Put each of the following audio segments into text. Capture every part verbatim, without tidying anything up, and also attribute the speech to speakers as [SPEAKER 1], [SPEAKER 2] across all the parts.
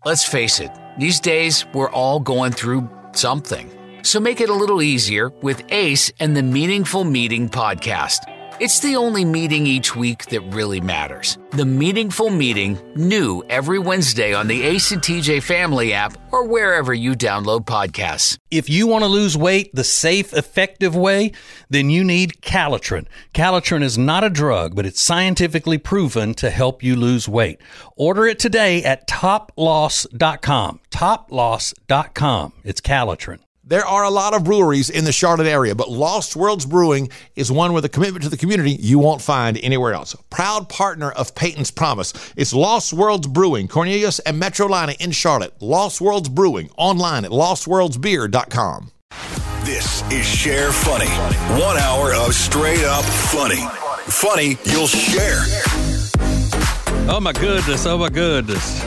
[SPEAKER 1] Let's face it, these days we're all going through something. So make it a little easier with Ace and the Meaningful Meeting podcast. It's the only meeting each week that really matters. The Meaningful Meeting, new every Wednesday on the Ace and T J Family app or wherever you download podcasts.
[SPEAKER 2] If you want to lose weight the safe, effective way, then you need Calitrin. Calitrin is not a drug, but it's scientifically proven to help you lose weight. Order it today at top loss dot com. top loss dot com. It's Calitrin.
[SPEAKER 3] There are a lot of breweries in the Charlotte area, but Lost Worlds Brewing is one with a commitment to the community you won't find anywhere else. Proud partner of Peyton's Promise. It's Lost Worlds Brewing, Cornelius and Metrolina in Charlotte. Lost Worlds Brewing, online at lost worlds beer dot com.
[SPEAKER 4] This is Share Funny. One hour of straight up funny. Funny you'll share.
[SPEAKER 2] Oh, my goodness. Oh, my goodness.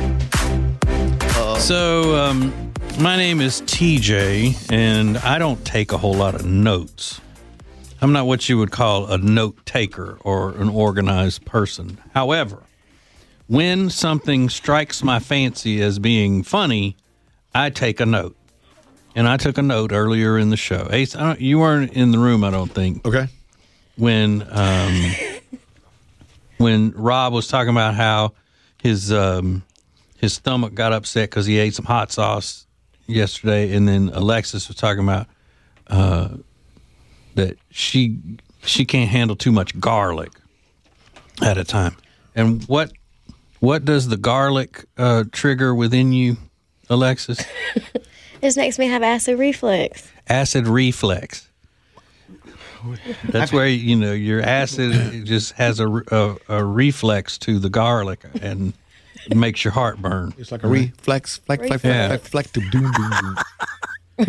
[SPEAKER 2] Uh, so, um... my name is T J, and I don't take a whole lot of notes. I'm not what you would call a note taker or an organized person. However, when something strikes my fancy as being funny, I take a note. And I took a note earlier in the show. Ace, I don't, you weren't in the room, I don't think.
[SPEAKER 3] Okay.
[SPEAKER 2] When um, when Rob was talking about how his um, his stomach got upset because he ate some hot sauce yesterday, and then Alexis was talking about uh, that she she can't handle too much garlic at a time. And what what does the garlic uh, trigger within you, Alexis?
[SPEAKER 5] This makes me have acid reflux.
[SPEAKER 2] Acid reflux. That's where, you know, your acid just has a, a, a reflex to the garlic and it makes your heart burn.
[SPEAKER 3] It's like a reflex, flex, flex,
[SPEAKER 2] Yeah.
[SPEAKER 3] flex, flex, flex, doom, doom, doom.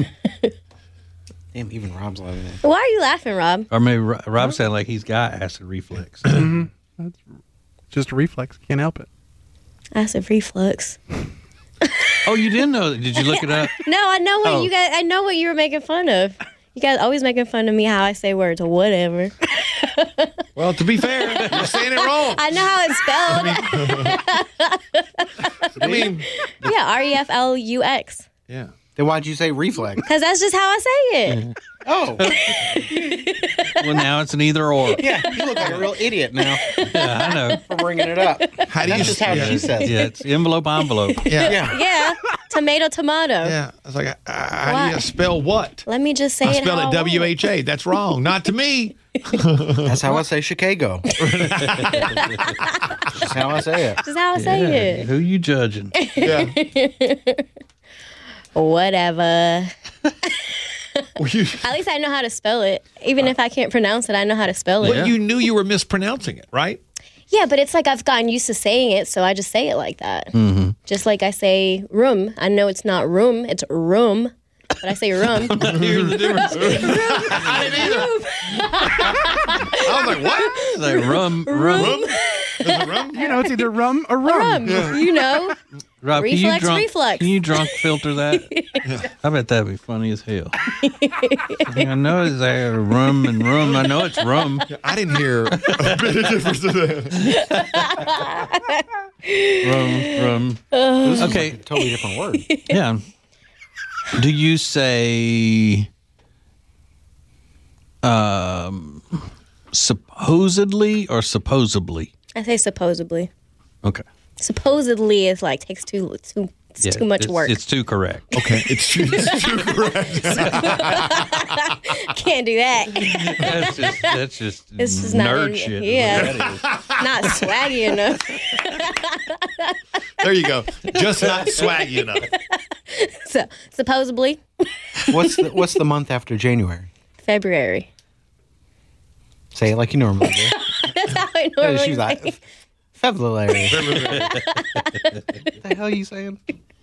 [SPEAKER 6] Damn, even Rob's loving it.
[SPEAKER 5] Why are you laughing, Rob?
[SPEAKER 2] Or maybe Rob, Rob sounded like he's got acid reflux.
[SPEAKER 7] Mm-hmm. That's just a reflex. Can't help it.
[SPEAKER 5] Acid reflux.
[SPEAKER 2] Oh, you didn't know that? Did you look it up?
[SPEAKER 5] No, I know what
[SPEAKER 2] Oh.
[SPEAKER 5] you guys. I know what you were making fun of. You guys always making fun of me how I say words or whatever.
[SPEAKER 3] Well, to be fair, you're saying it wrong.
[SPEAKER 5] I know how it's spelled.
[SPEAKER 3] I mean,
[SPEAKER 5] yeah, R E F L U X.
[SPEAKER 3] yeah.
[SPEAKER 6] Then why'd you say reflex?
[SPEAKER 5] Because that's just how I say it.
[SPEAKER 6] Oh.
[SPEAKER 2] Well, now it's an either or.
[SPEAKER 6] Yeah, you look like a real idiot now
[SPEAKER 2] Yeah, I know.
[SPEAKER 6] for bringing it up.
[SPEAKER 3] How do
[SPEAKER 6] That's
[SPEAKER 3] you
[SPEAKER 6] just how
[SPEAKER 3] yeah.
[SPEAKER 6] she says it.
[SPEAKER 2] Yeah, it's envelope envelope.
[SPEAKER 3] Yeah.
[SPEAKER 6] Yeah.
[SPEAKER 5] Yeah, tomato, tomato.
[SPEAKER 3] Yeah. I was like, uh, how do you
[SPEAKER 5] What?
[SPEAKER 3] spell what?
[SPEAKER 5] Let me just say
[SPEAKER 3] I
[SPEAKER 5] it
[SPEAKER 3] spell
[SPEAKER 5] how
[SPEAKER 3] it
[SPEAKER 5] I
[SPEAKER 3] W
[SPEAKER 5] want.
[SPEAKER 3] H A. That's wrong. Not to me.
[SPEAKER 6] That's how I say Chicago. That's how I say it.
[SPEAKER 5] Just how I say
[SPEAKER 2] Yeah,
[SPEAKER 5] it.
[SPEAKER 2] who you judging?
[SPEAKER 3] Yeah.
[SPEAKER 5] Whatever.
[SPEAKER 3] Well, you,
[SPEAKER 5] At least I know how to spell it. Even if I can't pronounce it, I know how to spell it.
[SPEAKER 3] well, you knew you were mispronouncing it, right?
[SPEAKER 5] Yeah, but it's like I've gotten used to saying it, so I just say it like that. Mm-hmm. Just like I say room. I know it's not room, it's room, but I say room.
[SPEAKER 3] Here's the difference. I didn't either. I was like, what?
[SPEAKER 2] It's like rum, rum.
[SPEAKER 3] Rum? Is it rum?
[SPEAKER 7] You know, it's either rum or rum.
[SPEAKER 5] Rum, you know.
[SPEAKER 2] Rob, can you
[SPEAKER 5] Reflex,
[SPEAKER 2] drunk,
[SPEAKER 5] reflex.
[SPEAKER 2] Can you drunk filter that? I bet that'd be funny as hell. I know it's like rum and rum. I know it's rum.
[SPEAKER 3] I didn't hear a bit of difference in that.
[SPEAKER 2] Rum, rum.
[SPEAKER 6] This is
[SPEAKER 2] Okay.
[SPEAKER 6] like a totally different word.
[SPEAKER 2] Yeah. Do you say um, supposedly or supposedly?
[SPEAKER 5] I say supposedly.
[SPEAKER 2] Okay.
[SPEAKER 5] Supposedly is like takes too too it's
[SPEAKER 2] Yeah,
[SPEAKER 5] too much
[SPEAKER 2] it's,
[SPEAKER 5] work.
[SPEAKER 2] It's too correct.
[SPEAKER 3] Okay, it's too, it's too correct.
[SPEAKER 5] Can't do that.
[SPEAKER 2] That's just that's just,
[SPEAKER 5] It's just not
[SPEAKER 2] nerd
[SPEAKER 5] in-
[SPEAKER 2] shit.
[SPEAKER 5] yeah.
[SPEAKER 2] Is what that is.
[SPEAKER 5] Not swaggy enough.
[SPEAKER 3] There you go. Just not swaggy enough.
[SPEAKER 5] So supposedly
[SPEAKER 6] What's the, what's the month after January?
[SPEAKER 5] February.
[SPEAKER 6] Say it like you normally do.
[SPEAKER 5] That's how I
[SPEAKER 6] Yeah,
[SPEAKER 5] normally
[SPEAKER 6] she's
[SPEAKER 5] say.
[SPEAKER 6] like, February. What the hell are you saying?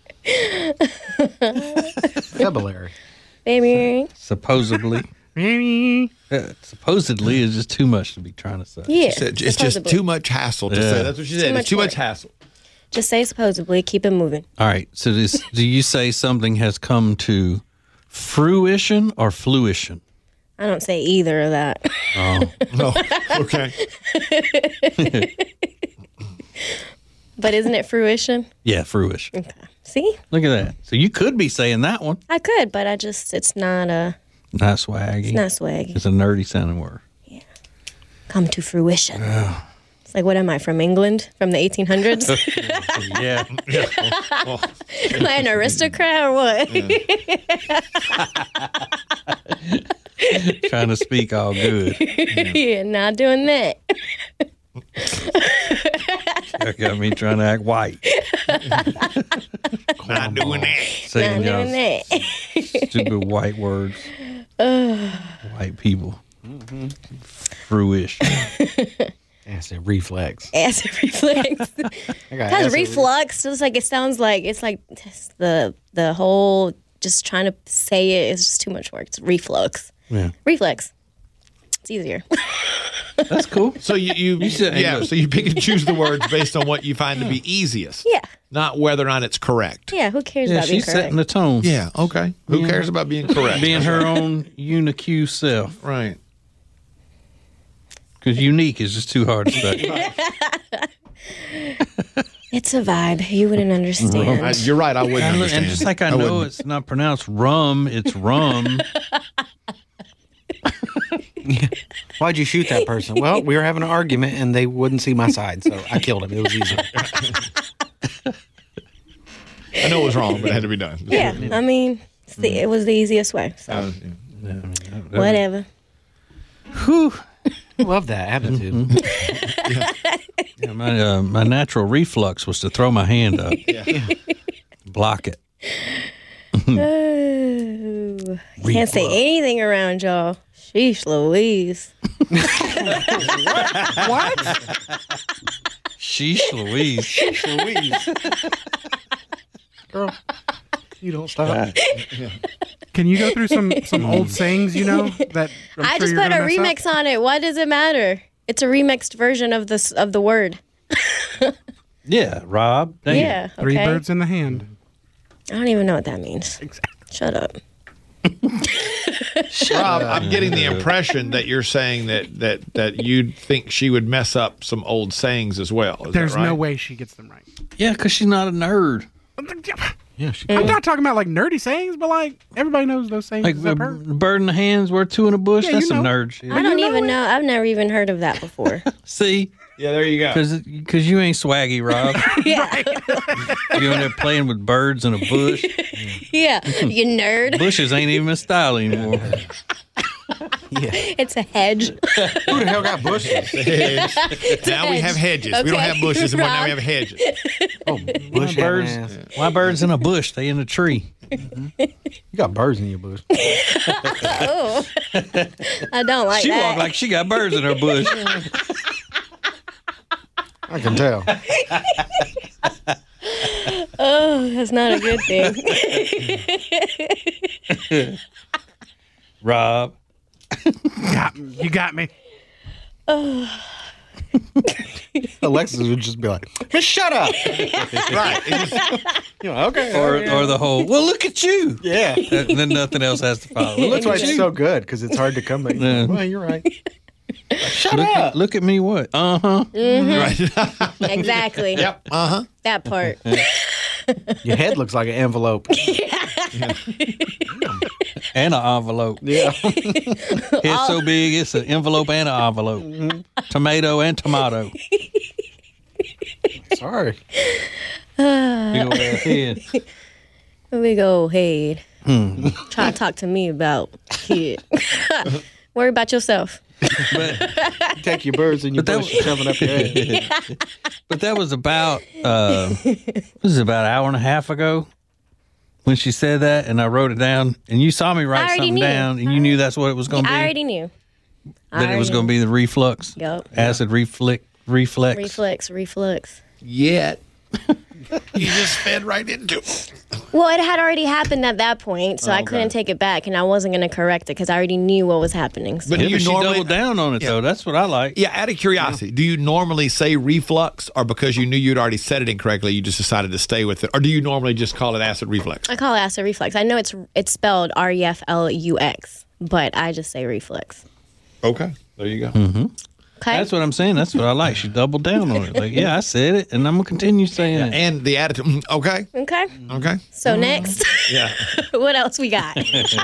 [SPEAKER 6] February.
[SPEAKER 5] February.
[SPEAKER 2] Supposedly. Uh, supposedly is just too much to be trying to say.
[SPEAKER 5] Yeah.
[SPEAKER 3] It's just
[SPEAKER 5] supposedly.
[SPEAKER 3] too much hassle to
[SPEAKER 2] Yeah.
[SPEAKER 3] say. That's what she said.
[SPEAKER 5] Too
[SPEAKER 3] It's too
[SPEAKER 5] much
[SPEAKER 3] much
[SPEAKER 5] work.
[SPEAKER 3] hassle.
[SPEAKER 5] Just say supposedly. Keep it moving.
[SPEAKER 2] All right. So this, do you say something has come to fruition or fluition?
[SPEAKER 5] I don't say either of that.
[SPEAKER 2] Oh.
[SPEAKER 3] No. Okay.
[SPEAKER 5] But isn't it fruition?
[SPEAKER 2] Yeah, fruition.
[SPEAKER 5] Okay. See?
[SPEAKER 2] Look at that. So you could be saying that one.
[SPEAKER 5] I could, but I just, it's not a,
[SPEAKER 2] Not swaggy.
[SPEAKER 5] it's not swaggy.
[SPEAKER 2] It's a nerdy sounding word.
[SPEAKER 5] Come to fruition. It's like, what am I, from England? From the eighteen hundreds?
[SPEAKER 2] Yeah.
[SPEAKER 5] Am I an aristocrat or what?
[SPEAKER 2] Trying to speak all good.
[SPEAKER 5] Yeah, not doing that.
[SPEAKER 2] That got me trying to act white.
[SPEAKER 3] Not doing that.
[SPEAKER 5] Not
[SPEAKER 2] Saying y'all
[SPEAKER 5] doing that.
[SPEAKER 2] stupid white words. White people. Fruition.
[SPEAKER 6] Acid reflex.
[SPEAKER 5] Acid reflux.
[SPEAKER 6] I got
[SPEAKER 5] Because
[SPEAKER 6] acid
[SPEAKER 5] reflux, it's like, it sounds like, it's like just the the whole, just trying to say it is just too much work. It's reflux.
[SPEAKER 2] Yeah.
[SPEAKER 5] Reflex. It's easier.
[SPEAKER 2] That's cool.
[SPEAKER 3] So you, you,
[SPEAKER 2] You said-
[SPEAKER 3] yeah. So you pick and choose the words based on what you find to be easiest.
[SPEAKER 5] Yeah.
[SPEAKER 3] Not whether or not it's correct.
[SPEAKER 5] Yeah, who cares
[SPEAKER 2] Yeah,
[SPEAKER 5] about being
[SPEAKER 2] she's
[SPEAKER 5] correct?
[SPEAKER 2] setting the tone.
[SPEAKER 3] Yeah. Okay. Who cares about being correct?
[SPEAKER 2] Being her own unique self.
[SPEAKER 3] right.
[SPEAKER 2] Because unique is just too hard to say.
[SPEAKER 5] It's a vibe. You wouldn't understand.
[SPEAKER 3] I, you're right. I wouldn't
[SPEAKER 2] And
[SPEAKER 3] understand.
[SPEAKER 2] just like I, know
[SPEAKER 3] wouldn't.
[SPEAKER 2] it's not pronounced rum, it's rum.
[SPEAKER 6] Why'd you shoot that person? Well, we were having an argument and they wouldn't see my side, so I killed him. It was easy.
[SPEAKER 3] I know it was wrong, but it had to be done.
[SPEAKER 5] Yeah, I mean, it's the, it was the easiest way. So
[SPEAKER 3] Uh, yeah.
[SPEAKER 5] whatever.
[SPEAKER 2] Whew.
[SPEAKER 6] Love that attitude.
[SPEAKER 2] Yeah, my, uh, my natural reflux was to throw my hand up. Block it.
[SPEAKER 5] Oh, can't say anything around y'all. Sheesh, Louise.
[SPEAKER 6] What?
[SPEAKER 2] Sheesh Louise.
[SPEAKER 6] Louise. Girl, you don't stop.
[SPEAKER 7] Can you go through some some old sayings, you know, that I'm
[SPEAKER 5] I
[SPEAKER 7] sure
[SPEAKER 5] just
[SPEAKER 7] you're
[SPEAKER 5] put a
[SPEAKER 7] gonna mess up?
[SPEAKER 5] remix on it. What does it matter? It's a remixed version of this of the word.
[SPEAKER 2] Yeah, Rob. Damn.
[SPEAKER 5] Yeah. Okay.
[SPEAKER 7] Three birds in the hand.
[SPEAKER 5] I don't even know what that means. Shut up.
[SPEAKER 3] Rob, I'm getting the impression that you're saying that that that you think she would mess up some old sayings as well. Is
[SPEAKER 7] There's
[SPEAKER 3] that right?
[SPEAKER 7] no way she gets them right.
[SPEAKER 2] Yeah, because she's not a nerd.
[SPEAKER 6] Yeah, she
[SPEAKER 7] I'm not talking about like nerdy sayings, but like everybody knows those sayings.
[SPEAKER 2] Like
[SPEAKER 7] except
[SPEAKER 2] the
[SPEAKER 7] her.
[SPEAKER 2] bird in the hands, worth two in a bush.
[SPEAKER 7] Yeah,
[SPEAKER 2] That's
[SPEAKER 7] you
[SPEAKER 2] some
[SPEAKER 7] know.
[SPEAKER 2] nerd shit.
[SPEAKER 5] I don't
[SPEAKER 7] you know
[SPEAKER 5] even
[SPEAKER 7] it.
[SPEAKER 5] know. I've never even heard of that before.
[SPEAKER 2] See?
[SPEAKER 3] Yeah, there you go.
[SPEAKER 2] Because you ain't swaggy, Rob.
[SPEAKER 5] Yeah.
[SPEAKER 2] You in there playing with birds in a bush.
[SPEAKER 5] Yeah. You nerd.
[SPEAKER 2] Bushes ain't even a style anymore.
[SPEAKER 5] It's a hedge.
[SPEAKER 6] Who the hell got bushes?
[SPEAKER 3] Hedge. Now we have hedges. We don't
[SPEAKER 5] Okay.
[SPEAKER 3] have bushes anymore. Now we
[SPEAKER 5] Rob.
[SPEAKER 3] have hedges.
[SPEAKER 6] Oh,
[SPEAKER 2] Why
[SPEAKER 6] bush
[SPEAKER 2] birds,
[SPEAKER 6] ass.
[SPEAKER 2] why birds in a bush? They in a tree.
[SPEAKER 6] You got birds in your bush.
[SPEAKER 5] Oh. I don't like
[SPEAKER 2] She
[SPEAKER 5] that.
[SPEAKER 2] walked like she got birds in her bush.
[SPEAKER 6] I can tell.
[SPEAKER 5] Oh, that's not a good thing.
[SPEAKER 2] Rob.
[SPEAKER 7] Got me. You got me.
[SPEAKER 6] Alexis would just be like, "Just shut up."
[SPEAKER 3] Right. It just-
[SPEAKER 6] You know, okay.
[SPEAKER 2] Or, or the whole, well, look at you.
[SPEAKER 6] yeah.
[SPEAKER 2] And then nothing else has to follow. Well, look
[SPEAKER 6] That's why
[SPEAKER 2] at
[SPEAKER 6] it's
[SPEAKER 2] you.
[SPEAKER 6] so good, because it's hard to come back.
[SPEAKER 2] Yeah.
[SPEAKER 6] Well, you're right. Shut
[SPEAKER 2] Look
[SPEAKER 6] up.
[SPEAKER 2] at, look at me what? Uh-huh.
[SPEAKER 3] right.
[SPEAKER 5] Exactly.
[SPEAKER 3] Yep. Uh huh.
[SPEAKER 5] That part.
[SPEAKER 6] Your head looks like an envelope.
[SPEAKER 2] And an envelope.
[SPEAKER 6] Yeah.
[SPEAKER 2] It's so big, it's an envelope and an envelope. Tomato and tomato.
[SPEAKER 6] Sorry.
[SPEAKER 2] Big old ass head.
[SPEAKER 5] Big old head.
[SPEAKER 2] Hmm.
[SPEAKER 5] Try to talk to me about kid. Worry about yourself.
[SPEAKER 6] Take your birds and your
[SPEAKER 2] But that
[SPEAKER 6] bush
[SPEAKER 2] was-
[SPEAKER 6] shoving up your head.
[SPEAKER 2] But that was about, uh, this is about an hour and a half ago when she said that, and I wrote it down, and you saw me
[SPEAKER 5] I
[SPEAKER 2] write
[SPEAKER 5] already
[SPEAKER 2] something
[SPEAKER 5] knew.
[SPEAKER 2] down, and you knew that's what it was going to be?
[SPEAKER 5] I already knew. I
[SPEAKER 2] that it was
[SPEAKER 5] already
[SPEAKER 2] going to be the reflux?
[SPEAKER 5] Yup.
[SPEAKER 2] Acid reflux? Reflex?
[SPEAKER 5] Reflex, reflux.
[SPEAKER 3] Yet. You just fed right into it.
[SPEAKER 5] Well, it had already happened at that point, so I
[SPEAKER 3] Okay.
[SPEAKER 5] couldn't take it back, and I wasn't going to correct it because I already knew what was happening. So.
[SPEAKER 3] But
[SPEAKER 2] Yeah,
[SPEAKER 3] do you
[SPEAKER 2] but she
[SPEAKER 3] normally
[SPEAKER 2] doubled down on it, though. That's what I like.
[SPEAKER 3] Yeah, out of curiosity, do you normally say reflux, or because you knew you'd already said it incorrectly, you just decided to stay with it, or do you normally just call it acid reflux?
[SPEAKER 5] I call it acid reflux. I know it's it's spelled R E F L U X, but I just say reflux
[SPEAKER 3] Okay, there you go.
[SPEAKER 5] Okay.
[SPEAKER 2] That's what I'm saying. That's what I like. She doubled down on it. Like, yeah, I said it, and I'm gonna continue saying it.
[SPEAKER 3] And the attitude. mm, Okay.
[SPEAKER 5] Okay.
[SPEAKER 3] Okay.
[SPEAKER 5] So next,
[SPEAKER 3] Yeah.
[SPEAKER 5] what else we got?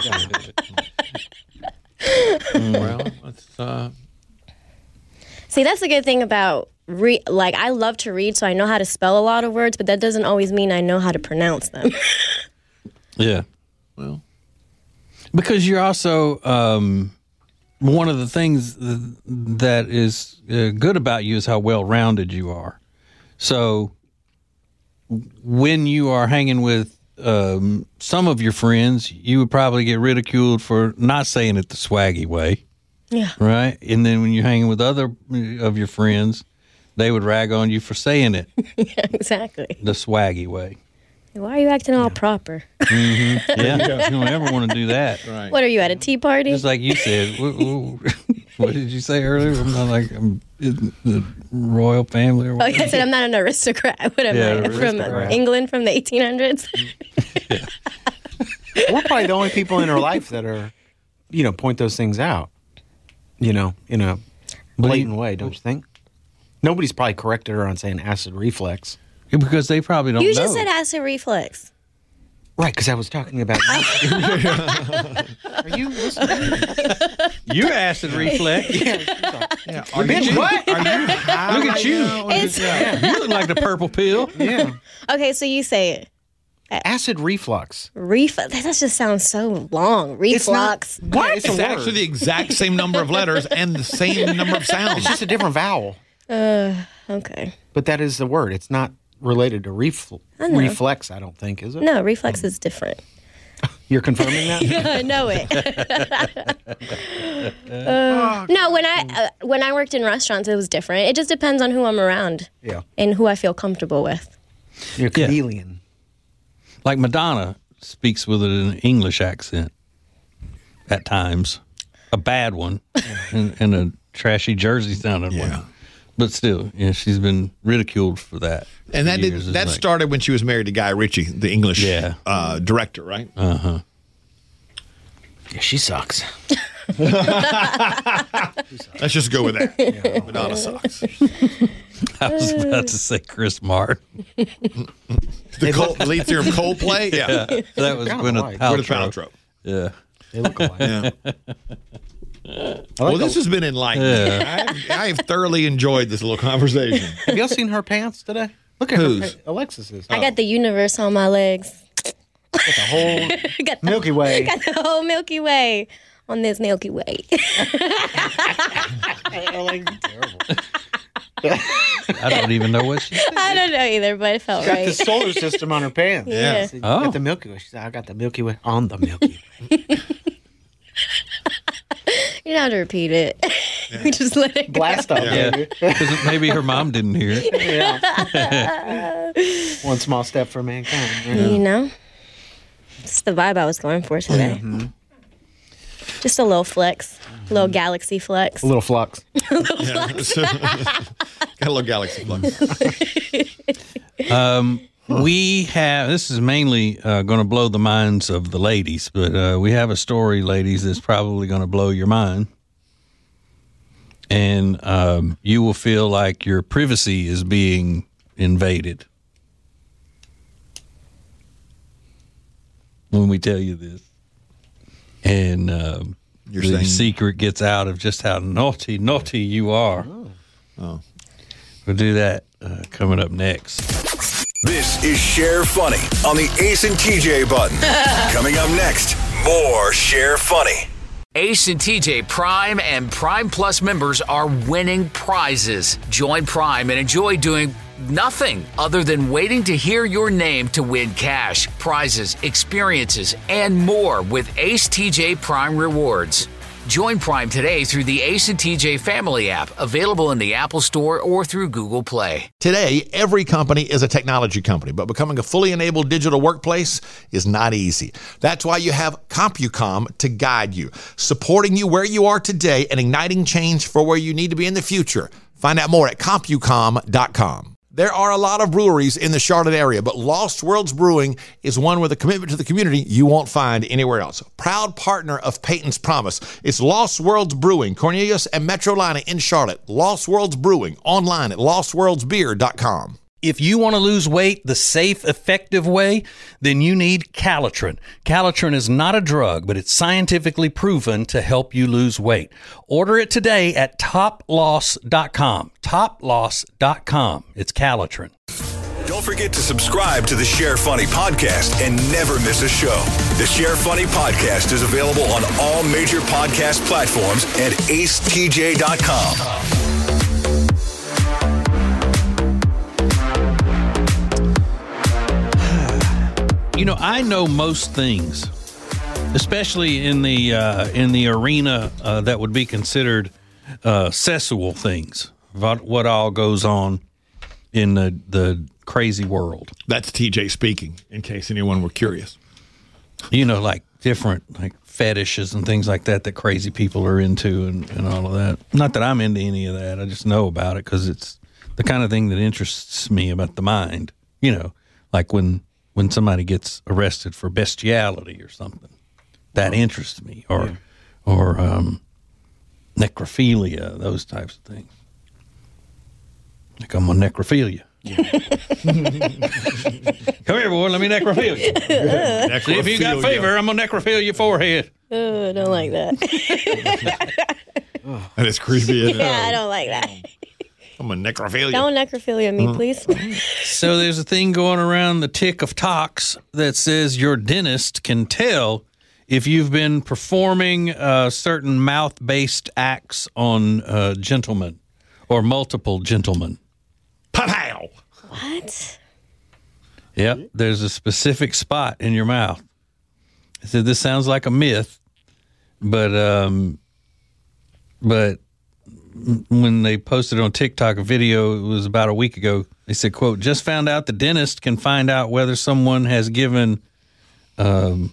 [SPEAKER 3] Well, let's. Uh,
[SPEAKER 5] See, that's the good thing about re- like I love to read, so I know how to spell a lot of words, but that doesn't always mean I know how to pronounce them.
[SPEAKER 2] Yeah.
[SPEAKER 3] well.
[SPEAKER 2] Because you're also um, one of the things th- that is uh, good about you is how well-rounded you are. So when you are hanging with um, some of your friends, you would probably get ridiculed for not saying it the swaggy way.
[SPEAKER 5] Yeah.
[SPEAKER 2] Right? And then when you're hanging with other of your friends, they would rag on you for saying it
[SPEAKER 5] Yeah, exactly.
[SPEAKER 2] the swaggy way.
[SPEAKER 5] Why are you acting all proper?
[SPEAKER 2] Mm-hmm. Yeah. You don't ever want to do that.
[SPEAKER 3] Right.
[SPEAKER 5] What are you at a tea party?
[SPEAKER 2] Just like you said. What, what, what did you say earlier? I'm not like I'm in the royal family or
[SPEAKER 5] Oh,
[SPEAKER 2] what?
[SPEAKER 5] I said I'm not an aristocrat. What am
[SPEAKER 2] Yeah,
[SPEAKER 5] I?
[SPEAKER 2] an
[SPEAKER 5] From
[SPEAKER 2] aristocrat.
[SPEAKER 5] England from the eighteen hundreds?
[SPEAKER 6] We're probably the only people in her life that are, you know, point those things out. You know, in a blatant way, don't you think? Nobody's probably corrected her on saying acid reflux.
[SPEAKER 2] Yeah, because they probably don't
[SPEAKER 5] You
[SPEAKER 2] know.
[SPEAKER 5] just said acid reflux.
[SPEAKER 6] Right, because I was talking about. Are you listening?
[SPEAKER 2] You're acid reflex.
[SPEAKER 3] Yeah. Are
[SPEAKER 6] Bitch, what?
[SPEAKER 3] Are you high
[SPEAKER 2] Look at
[SPEAKER 3] right
[SPEAKER 2] you.
[SPEAKER 3] now?
[SPEAKER 5] It's
[SPEAKER 2] You look like the purple pill.
[SPEAKER 6] Yeah.
[SPEAKER 5] okay. So you say it.
[SPEAKER 6] Acid reflux.
[SPEAKER 5] Reflux. That just sounds so long. Reflux.
[SPEAKER 6] What? It's, a
[SPEAKER 3] It's
[SPEAKER 6] word.
[SPEAKER 3] actually the exact same number of letters and the same number of sounds.
[SPEAKER 6] It's just a different vowel.
[SPEAKER 5] Okay.
[SPEAKER 6] But that is the word. It's not related to refl-
[SPEAKER 5] know.
[SPEAKER 6] reflex, I don't think, is it?
[SPEAKER 5] No, reflux is different.
[SPEAKER 6] You're confirming that?
[SPEAKER 5] I know it. Uh, no, when I uh, when I worked in restaurants, it was different. It just depends on who I'm around
[SPEAKER 6] Yeah.
[SPEAKER 5] and who I feel comfortable with.
[SPEAKER 6] You're a
[SPEAKER 2] Yeah.
[SPEAKER 6] chameleon.
[SPEAKER 2] Like Madonna speaks with an English accent at times, a bad one, and, and a trashy Jersey sounding
[SPEAKER 3] Yeah.
[SPEAKER 2] one. But still, yeah, she's been ridiculed for that.
[SPEAKER 3] And that
[SPEAKER 2] for
[SPEAKER 3] did,
[SPEAKER 2] years. It's
[SPEAKER 3] that
[SPEAKER 2] like,
[SPEAKER 3] started when she was married to Guy Ritchie, the English
[SPEAKER 2] Yeah.
[SPEAKER 3] uh, director, right?
[SPEAKER 2] Uh huh.
[SPEAKER 6] Yeah, she sucks.
[SPEAKER 3] Let's just go with that. Madonna sucks.
[SPEAKER 2] I was about to say Chris Martin.
[SPEAKER 3] The Cole, lead theory of Coldplay? Yeah.
[SPEAKER 2] That was
[SPEAKER 6] Kinda
[SPEAKER 2] Gwyneth
[SPEAKER 6] like
[SPEAKER 2] Paltrow.
[SPEAKER 3] Gwyneth Paltrow.
[SPEAKER 2] Yeah.
[SPEAKER 6] They look alike.
[SPEAKER 3] Yeah.
[SPEAKER 6] I like
[SPEAKER 3] Well, this
[SPEAKER 6] the-
[SPEAKER 3] has been enlightening. I've, I've thoroughly enjoyed this little conversation.
[SPEAKER 6] Have y'all seen her pants today? Look at
[SPEAKER 3] Whose?
[SPEAKER 6] her. Pa- Alexis's.
[SPEAKER 5] I got the universe on my legs.
[SPEAKER 6] Got the whole
[SPEAKER 5] got the,
[SPEAKER 6] Milky Way.
[SPEAKER 5] Got the whole Milky Way on this Milky Way.
[SPEAKER 2] I don't even know what she said.
[SPEAKER 5] I don't know either, but it felt
[SPEAKER 6] Got the
[SPEAKER 5] right.
[SPEAKER 6] solar system on her pants.
[SPEAKER 5] Yeah.
[SPEAKER 6] She
[SPEAKER 2] Oh.
[SPEAKER 6] got the Milky Way. She said, I got the Milky Way on the Milky Way.
[SPEAKER 5] You don't have to repeat it. We just let it go.
[SPEAKER 6] Blast off,
[SPEAKER 2] Yeah.
[SPEAKER 6] baby.
[SPEAKER 2] Because maybe her mom didn't hear it.
[SPEAKER 6] Yeah. One small step for mankind. Right?
[SPEAKER 5] You know? It's the vibe I was going for today. Just a little flex. A little galaxy flex.
[SPEAKER 6] A little flux.
[SPEAKER 3] Yeah. Got a little galaxy flux.
[SPEAKER 2] Um, we have, this is mainly uh, going to blow the minds of the ladies, but uh, we have a story, ladies, that's probably going to blow your mind. And um, you will feel like your privacy is being invaded when we tell you this. And um,
[SPEAKER 3] You're
[SPEAKER 2] the
[SPEAKER 3] saying-
[SPEAKER 2] secret gets out of just how naughty, naughty you are.
[SPEAKER 3] Oh.
[SPEAKER 2] We'll do that uh, coming up next.
[SPEAKER 4] This is Share Funny on the Ace and T J button. Coming up next, more Share Funny.
[SPEAKER 1] Ace and T J Prime and Prime Plus members are winning prizes. Join Prime and enjoy doing nothing other than waiting to hear your name to win cash, prizes, experiences, and more with Ace T J Prime Rewards. Join Prime today through the Ace and T J Family app, available in the Apple Store or through Google Play.
[SPEAKER 3] Today, every company is a technology company, but becoming a fully enabled digital workplace is not easy. That's why you have CompuCom to guide you, supporting you where you are today and igniting change for where you need to be in the future. Find out more at CompuCom dot com. There are a lot of breweries in the Charlotte area, but Lost Worlds Brewing is one with a commitment to the community you won't find anywhere else. Proud partner of Peyton's Promise. It's Lost Worlds Brewing, Cornelius and Metrolina in Charlotte. Lost Worlds Brewing, online at lost worlds beer dot com.
[SPEAKER 2] If you want to lose weight the safe, effective way, then you need Calitrin. Calitrin is not a drug, but it's scientifically proven to help you lose weight. Order it today at top loss dot com. top loss dot com. It's Calitrin.
[SPEAKER 4] Don't forget to subscribe to the Share Funny podcast and never miss a show. The Share Funny podcast is available on all major podcast platforms and ace t j dot com.
[SPEAKER 2] You know, I know most things, especially in the uh, in the arena uh, that would be considered uh, sexual things. What, what all goes on in the the crazy world?
[SPEAKER 3] That's T J speaking, in case anyone were curious.
[SPEAKER 2] You know, like different like fetishes and things like that that crazy people are into, and, and all of that. Not that I'm into any of that. I just know about it because it's the kind of thing that interests me about the mind. You know, like when. when somebody gets arrested for bestiality or something. That interests me. Or yeah. or um, necrophilia, those types of things. Like I'm a necrophilia. Yeah. Come here, boy, let me necrophile you. Necrophilia. See if you got fever, I'm going to necrophile your forehead.
[SPEAKER 5] Oh, I don't like that.
[SPEAKER 3] That is creepy. Isn't it?
[SPEAKER 5] Yeah, I don't like that.
[SPEAKER 3] I'm a necrophilia.
[SPEAKER 5] Don't necrophilia me, please.
[SPEAKER 2] So there's a thing going around the tick of talks that says your dentist can tell if you've been performing uh, certain mouth-based acts on uh, gentlemen or multiple gentlemen.
[SPEAKER 3] Pow!
[SPEAKER 5] What?
[SPEAKER 2] Yep, there's a specific spot in your mouth. I said this sounds like a myth, but um, but. when they posted on TikTok a video, it was about a week ago, they said, quote, just found out the dentist can find out whether someone has given um,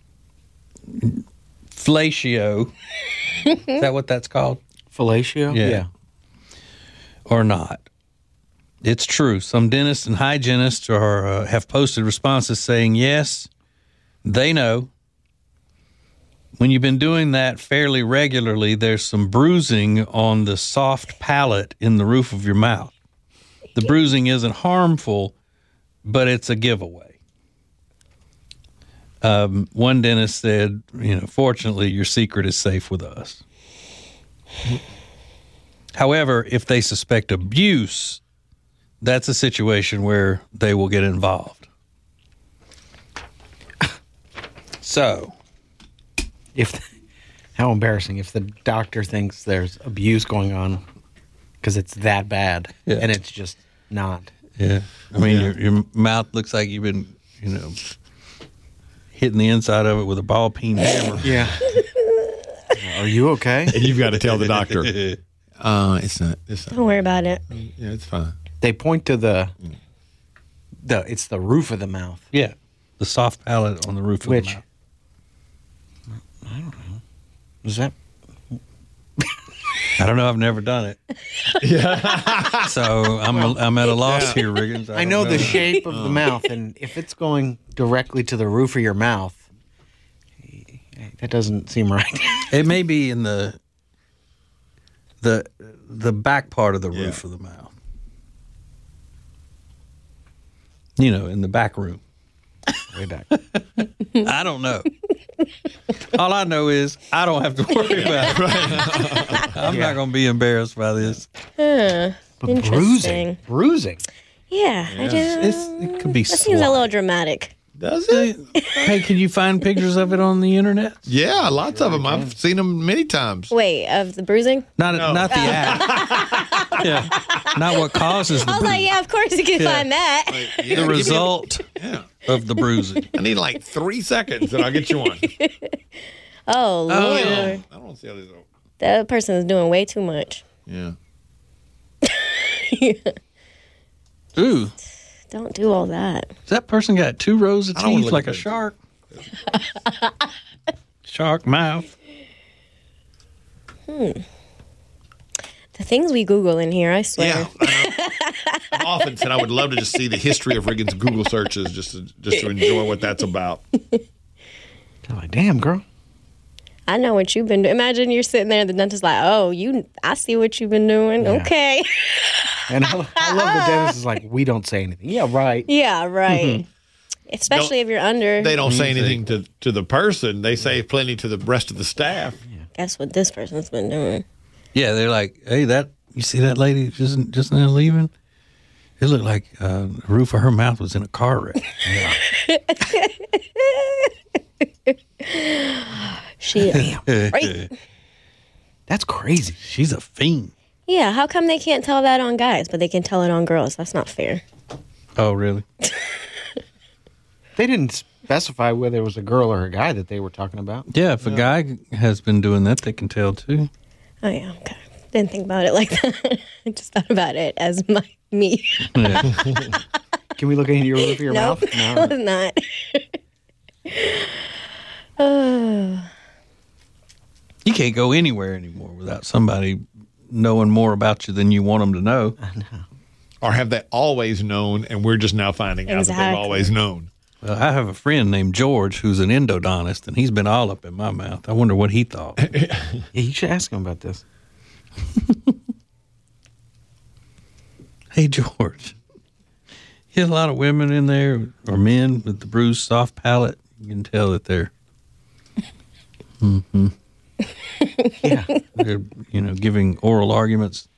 [SPEAKER 2] fellatio. Is that what that's called?
[SPEAKER 6] Fellatio?
[SPEAKER 2] Yeah.
[SPEAKER 6] yeah.
[SPEAKER 2] Or not. It's true. Some dentists and hygienists are uh, have posted responses saying, yes, they know. When you've been doing that fairly regularly, there's some bruising on the soft palate in the roof of your mouth. The bruising isn't harmful, but it's a giveaway. Um, one dentist said, you know, fortunately, your secret is safe with us. However, if they suspect abuse, that's a situation where they will get involved. So...
[SPEAKER 6] If how embarrassing if the doctor thinks there's abuse going on because it's that bad
[SPEAKER 2] yeah.
[SPEAKER 6] and it's just not.
[SPEAKER 2] Yeah, I mean
[SPEAKER 3] yeah.
[SPEAKER 2] your your mouth looks like you've been you know hitting the inside of it with a ball peen hammer.
[SPEAKER 6] Yeah. Are you okay?
[SPEAKER 3] And you've got to tell the doctor. Uh, it's not. It's not.
[SPEAKER 5] Don't worry about it.
[SPEAKER 3] Yeah, it's fine.
[SPEAKER 6] They point to the the it's the roof of the mouth.
[SPEAKER 2] Yeah, the soft palate on the roof of
[SPEAKER 6] Which,
[SPEAKER 2] the mouth.
[SPEAKER 6] I don't know. Is that?
[SPEAKER 2] I don't know. I've never done it. Yeah. So I'm a, I'm at a loss yeah. here, Riggins.
[SPEAKER 6] I, I know, know the shape of the mouth, and if it's going directly to the roof of your mouth, that doesn't seem right.
[SPEAKER 2] It may be in the the the back part of the yeah. roof of the mouth. You know, in the back room.
[SPEAKER 6] Way back.
[SPEAKER 2] I don't know. All I know is I don't have to worry about it. Right? I'm yeah. not going to be embarrassed by this.
[SPEAKER 5] Huh.
[SPEAKER 6] But bruising. Bruising.
[SPEAKER 5] Yeah,
[SPEAKER 3] yeah.
[SPEAKER 5] I just.
[SPEAKER 2] It's, it could be
[SPEAKER 5] That seems a little dramatic.
[SPEAKER 3] Does it?
[SPEAKER 2] Hey, can you find pictures of it on the internet?
[SPEAKER 3] Yeah, lots of them. I've seen them many times.
[SPEAKER 5] Wait, of the bruising?
[SPEAKER 2] Not no. not the act. Yeah, not what causes the
[SPEAKER 5] I was
[SPEAKER 2] bruising.
[SPEAKER 5] like, yeah, of course you can yeah. find that.
[SPEAKER 3] Like, yeah,
[SPEAKER 2] the result
[SPEAKER 3] yeah.
[SPEAKER 2] of the bruising.
[SPEAKER 3] I need like three seconds and I'll get you one.
[SPEAKER 5] Oh, Lord.
[SPEAKER 2] Oh, yeah.
[SPEAKER 3] I don't see how these are.
[SPEAKER 5] That person is doing way too much.
[SPEAKER 3] Yeah.
[SPEAKER 5] yeah.
[SPEAKER 2] Ooh.
[SPEAKER 5] Don't do all that.
[SPEAKER 2] That person got two rows of teeth like a
[SPEAKER 3] this.
[SPEAKER 2] shark. Shark mouth.
[SPEAKER 5] Hmm. The things we Google in here, I swear.
[SPEAKER 3] Yeah. I've often said I would love to just see the history of Riggins' Google searches just to, just to enjoy what that's about.
[SPEAKER 6] I'm like, damn, girl.
[SPEAKER 5] I know what you've been doing. Imagine you're sitting there and the dentist's like, oh, you, I see what you've been doing.
[SPEAKER 6] Yeah.
[SPEAKER 5] Okay.
[SPEAKER 6] And I, I love the dentist is like, we don't say anything. Yeah, right.
[SPEAKER 5] Yeah, right. Especially
[SPEAKER 3] Don't-
[SPEAKER 5] if you're under.
[SPEAKER 3] They don't say anything to, to the person. They say plenty to the rest of the staff.
[SPEAKER 5] Guess what this person's been doing.
[SPEAKER 2] Yeah, they're like, hey, that you see that lady just just now leaving? It looked like uh, the roof of her mouth was in a car wreck.
[SPEAKER 5] She right.
[SPEAKER 6] That's crazy.
[SPEAKER 2] She's a fiend.
[SPEAKER 5] Yeah, how come they can't tell that on guys, but they can tell it on girls? That's not fair.
[SPEAKER 2] Oh, really?
[SPEAKER 6] They didn't specify whether it was a girl or a guy that they were talking about.
[SPEAKER 2] Yeah, if a guy has been doing that, they can tell too.
[SPEAKER 5] Oh, yeah, okay. Didn't think about it like that. I just thought about it as my me.
[SPEAKER 2] Yeah.
[SPEAKER 6] Can we look into your roof of your
[SPEAKER 5] Nope,
[SPEAKER 6] mouth?
[SPEAKER 5] I was not. Oh.
[SPEAKER 2] You can't go anywhere anymore without somebody knowing more about you than you want them to know.
[SPEAKER 3] Or have they always known, and we're just now finding out that
[SPEAKER 5] Exactly.
[SPEAKER 3] they've always known?
[SPEAKER 2] Well, I have a friend named George who's an endodontist, and he's been all up in my mouth. I wonder what he thought.
[SPEAKER 6] Yeah, you should ask him about this.
[SPEAKER 2] Hey, George, you have a lot of women in there, or men with the bruised, soft palate. You can tell that they're, mm-hmm.
[SPEAKER 6] Yeah.
[SPEAKER 2] they're, you know, giving oral arguments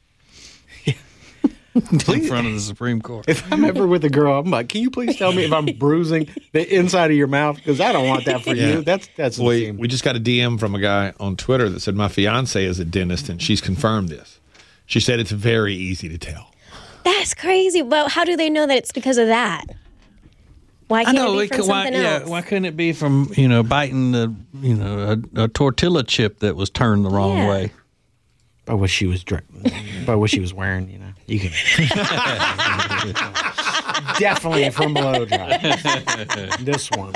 [SPEAKER 2] in front of the Supreme Court.
[SPEAKER 6] If I'm ever with a girl, I'm like, can you please tell me if I'm bruising the inside of your mouth? Because I don't want that for
[SPEAKER 3] Yeah.
[SPEAKER 6] you. That's that's
[SPEAKER 3] We,
[SPEAKER 6] insane.
[SPEAKER 3] we just got a D M from a guy on Twitter that said, my fiance is a dentist, and she's confirmed this. She said it's very easy to tell.
[SPEAKER 5] That's crazy. Well, how do they know that it's because of that? Why
[SPEAKER 2] I
[SPEAKER 5] can't
[SPEAKER 2] know.
[SPEAKER 5] it be
[SPEAKER 2] it
[SPEAKER 5] from
[SPEAKER 2] could- why,
[SPEAKER 5] something
[SPEAKER 2] yeah,
[SPEAKER 5] else?
[SPEAKER 2] why couldn't it be from, you know, biting the, you know, a, a tortilla chip that was turned the wrong
[SPEAKER 5] Yeah.
[SPEAKER 2] way?
[SPEAKER 6] By what she was dre- by what she was wearing, you know. You can definitely from blow dry. This one.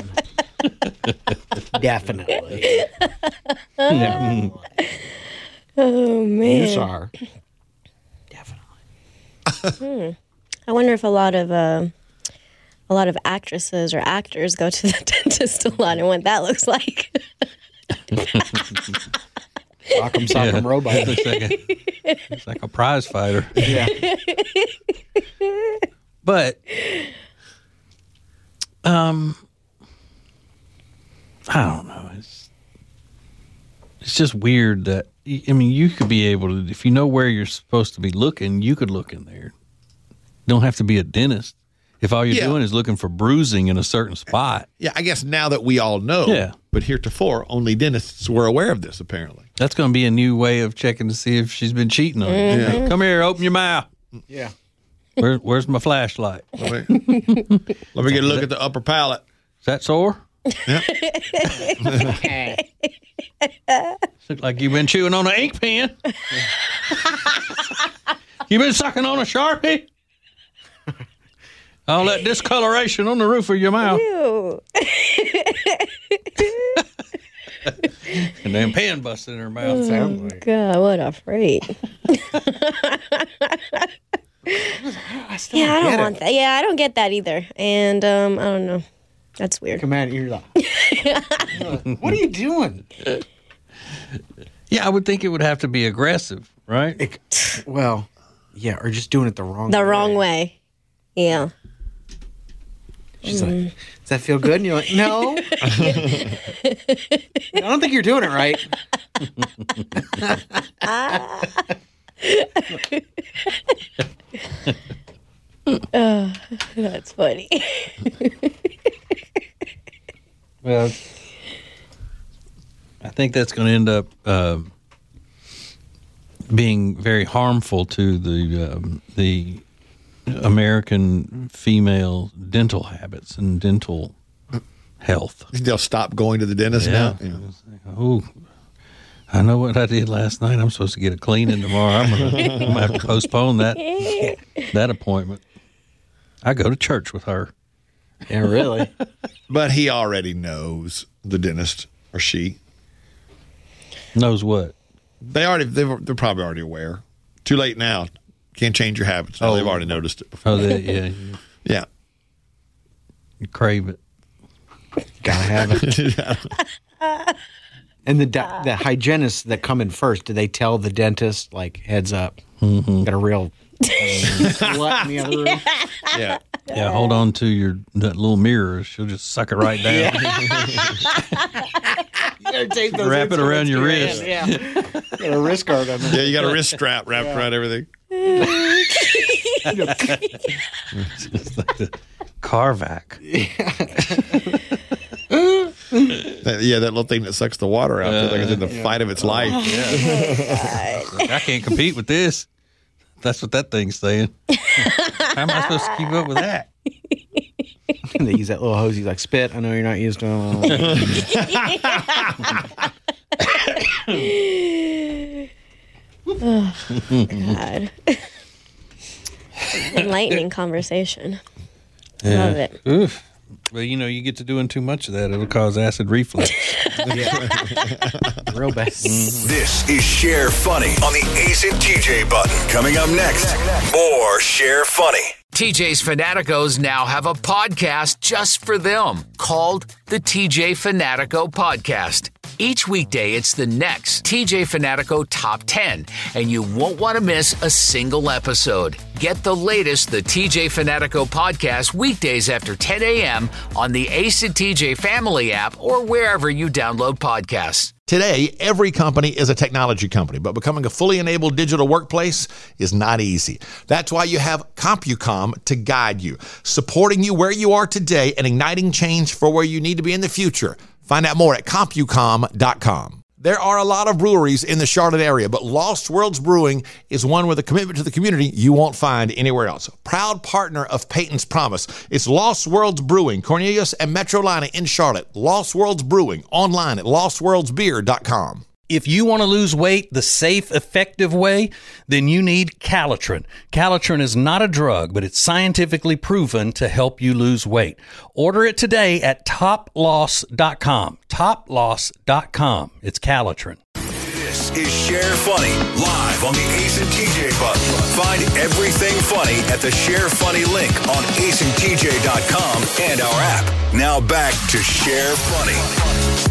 [SPEAKER 6] Definitely.
[SPEAKER 5] Oh, man.
[SPEAKER 6] You saw her. Definitely.
[SPEAKER 5] I wonder if a lot of uh, a lot of actresses or actors go to the dentist a lot and what that looks like.
[SPEAKER 6] Sock'em sock'em robot.
[SPEAKER 2] It's like, a, it's like a prize fighter.
[SPEAKER 6] Yeah.
[SPEAKER 2] But, um, I don't know. It's it's just weird that I mean, you could be able to, if you know where you're supposed to be looking, you could look in there. You don't have to be a dentist. If all you're
[SPEAKER 3] Yeah.
[SPEAKER 2] doing is looking for bruising in a certain spot,
[SPEAKER 3] Yeah, I guess now that we all know,
[SPEAKER 2] Yeah.
[SPEAKER 3] but heretofore, only dentists were aware of this, apparently.
[SPEAKER 2] that's going to be a new way of checking to see if she's been cheating on you.
[SPEAKER 3] Yeah.
[SPEAKER 2] Come here, open your mouth.
[SPEAKER 6] Yeah.
[SPEAKER 2] Where, where's my flashlight?
[SPEAKER 3] Let me, let me get a look at the upper palate.
[SPEAKER 2] Is that sore?
[SPEAKER 3] Yeah.
[SPEAKER 2] Looks like you've been chewing on an ink pen. You been sucking on a Sharpie? All that discoloration on the roof of your mouth.
[SPEAKER 5] Ew.
[SPEAKER 2] And then pen busted in her mouth.
[SPEAKER 6] Sounds like.
[SPEAKER 5] God, what a freak.
[SPEAKER 6] I still
[SPEAKER 5] Yeah, I
[SPEAKER 6] get
[SPEAKER 5] don't
[SPEAKER 6] it.
[SPEAKER 5] want that. Yeah, I don't get that either. And um, I don't know. That's weird.
[SPEAKER 6] Come at you're like, what are you doing?
[SPEAKER 2] Yeah, I would think it would have to be aggressive, right?
[SPEAKER 6] It- well, yeah, or just doing it the wrong
[SPEAKER 5] The
[SPEAKER 6] way.
[SPEAKER 5] wrong way. Yeah.
[SPEAKER 6] She's like, does that feel good? And you're like, no. I don't think you're doing it right.
[SPEAKER 5] Oh, that's funny.
[SPEAKER 2] Well, I think that's going to end up um, being very harmful to the um, the American female dental habits and dental health.
[SPEAKER 3] They'll stop going to the dentist now. Yeah.
[SPEAKER 2] Oh, I know what I did last night. I'm supposed to get a cleaning tomorrow. I'm gonna, I'm gonna have to postpone that that appointment. I go to church with her.
[SPEAKER 6] Yeah, really.
[SPEAKER 3] But he already knows, the dentist or she.
[SPEAKER 2] Knows what?
[SPEAKER 3] They already, they're, they're probably already aware. Too late now. Can't change your habits. Oh, they've already noticed it before.
[SPEAKER 2] Oh, that, yeah.
[SPEAKER 3] Yeah.
[SPEAKER 2] You crave it.
[SPEAKER 6] Gotta have it. And the the hygienists that come in first, do they tell the dentist, like, heads up? Mm-hmm. Got a real slut in the other room?
[SPEAKER 3] Yeah.
[SPEAKER 2] Yeah, hold on to your that little mirror. She'll just suck it right down.
[SPEAKER 6] You gotta take those
[SPEAKER 2] Wrap it around your wrist.
[SPEAKER 6] Yeah. Got a wrist guard on there.
[SPEAKER 3] Yeah, you got a wrist strap wrapped yeah. around everything.
[SPEAKER 2] It's like the Carvac.
[SPEAKER 3] That, yeah, that little thing that sucks the water out. Uh, like it's in the yeah. fight of its life.
[SPEAKER 5] Oh,
[SPEAKER 2] yeah. I can't compete with this. That's what that thing's saying. How am I supposed to keep up with that?
[SPEAKER 6] They use that little hose. He's like, spit. I know you're not used to it.
[SPEAKER 5] Oh, God. Enlightening conversation.
[SPEAKER 2] Yeah.
[SPEAKER 5] Love it.
[SPEAKER 2] Oof. Well, you know, you get to doing too much of that, it'll cause acid reflux.
[SPEAKER 6] Real bad.
[SPEAKER 4] Mm-hmm. This is Share Funny on the Ace and T J button. Coming up next, more Share Funny.
[SPEAKER 1] T J's Fanaticos now have a podcast just for them called the T J Fanatico Podcast. Each weekday, it's the next T J Fanatico Top ten, and you won't want to miss a single episode. Get the latest, the T J Fanatico Podcast, weekdays after ten a.m. on the Ace and T J Family app or wherever you download podcasts.
[SPEAKER 3] Today, every company is a technology company, but becoming a fully enabled digital workplace is not easy. That's why you have CompuCom to guide you, supporting you where you are today and igniting change for where you need to be in the future. Find out more at compucom dot com. There are a lot of breweries in the Charlotte area, but Lost Worlds Brewing is one with a commitment to the community you won't find anywhere else. Proud partner of Peyton's Promise. It's Lost Worlds Brewing, Cornelius and Metrolina in Charlotte. Lost Worlds Brewing, online at lost worlds beer dot com.
[SPEAKER 2] If you want to lose weight the safe, effective way, then you need Calitrin. Calitrin is not a drug, but it's scientifically proven to help you lose weight. Order it today at top loss dot com. top loss dot com. It's Calitrin.
[SPEAKER 4] This is Share Funny, live on the Ace and T J button. Find everything funny at the Share Funny link on ace and t j dot com and our app. Now back to Share Funny.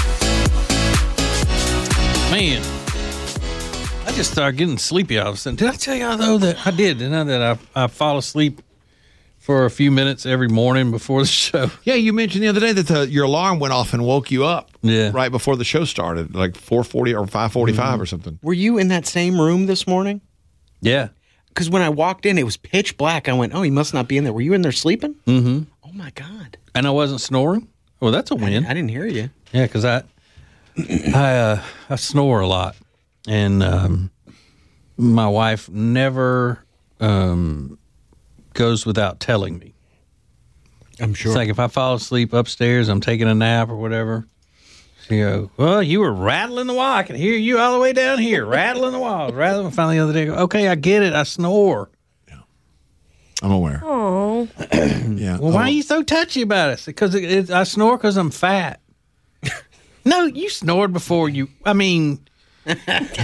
[SPEAKER 2] Man, I just started getting sleepy all of a sudden. Did I tell y'all, though, that I did? Didn't I, that I, I fall asleep for a few minutes every morning before the show?
[SPEAKER 3] Yeah, you mentioned the other day that the, your alarm went off and woke you up
[SPEAKER 2] yeah.
[SPEAKER 3] right before the show started, like four forty or five forty-five mm-hmm. or something.
[SPEAKER 6] Were you in that same room this morning?
[SPEAKER 2] Yeah.
[SPEAKER 6] Because when I walked in, it was pitch black. I went, oh, he must not be in there. Were you in there sleeping?
[SPEAKER 2] Mm-hmm.
[SPEAKER 6] Oh, my God.
[SPEAKER 2] And I wasn't snoring? Well, that's a win.
[SPEAKER 6] I, I didn't hear you.
[SPEAKER 2] Yeah, because I... I uh, I snore a lot, and um, my wife never um, goes without telling me.
[SPEAKER 6] I'm sure.
[SPEAKER 2] It's like if I fall asleep upstairs, I'm taking a nap or whatever. She goes, well, you were rattling the wall. I can hear you all the way down here, rattling the wall. Rattling. Finally, the other day, I go, okay, I get it. I snore.
[SPEAKER 3] Yeah, I'm aware.
[SPEAKER 5] Oh.
[SPEAKER 3] Yeah.
[SPEAKER 2] Well, why are you so touchy about it? Because it, it, I snore because I'm fat. No, you snored before you, I mean.
[SPEAKER 3] Yeah,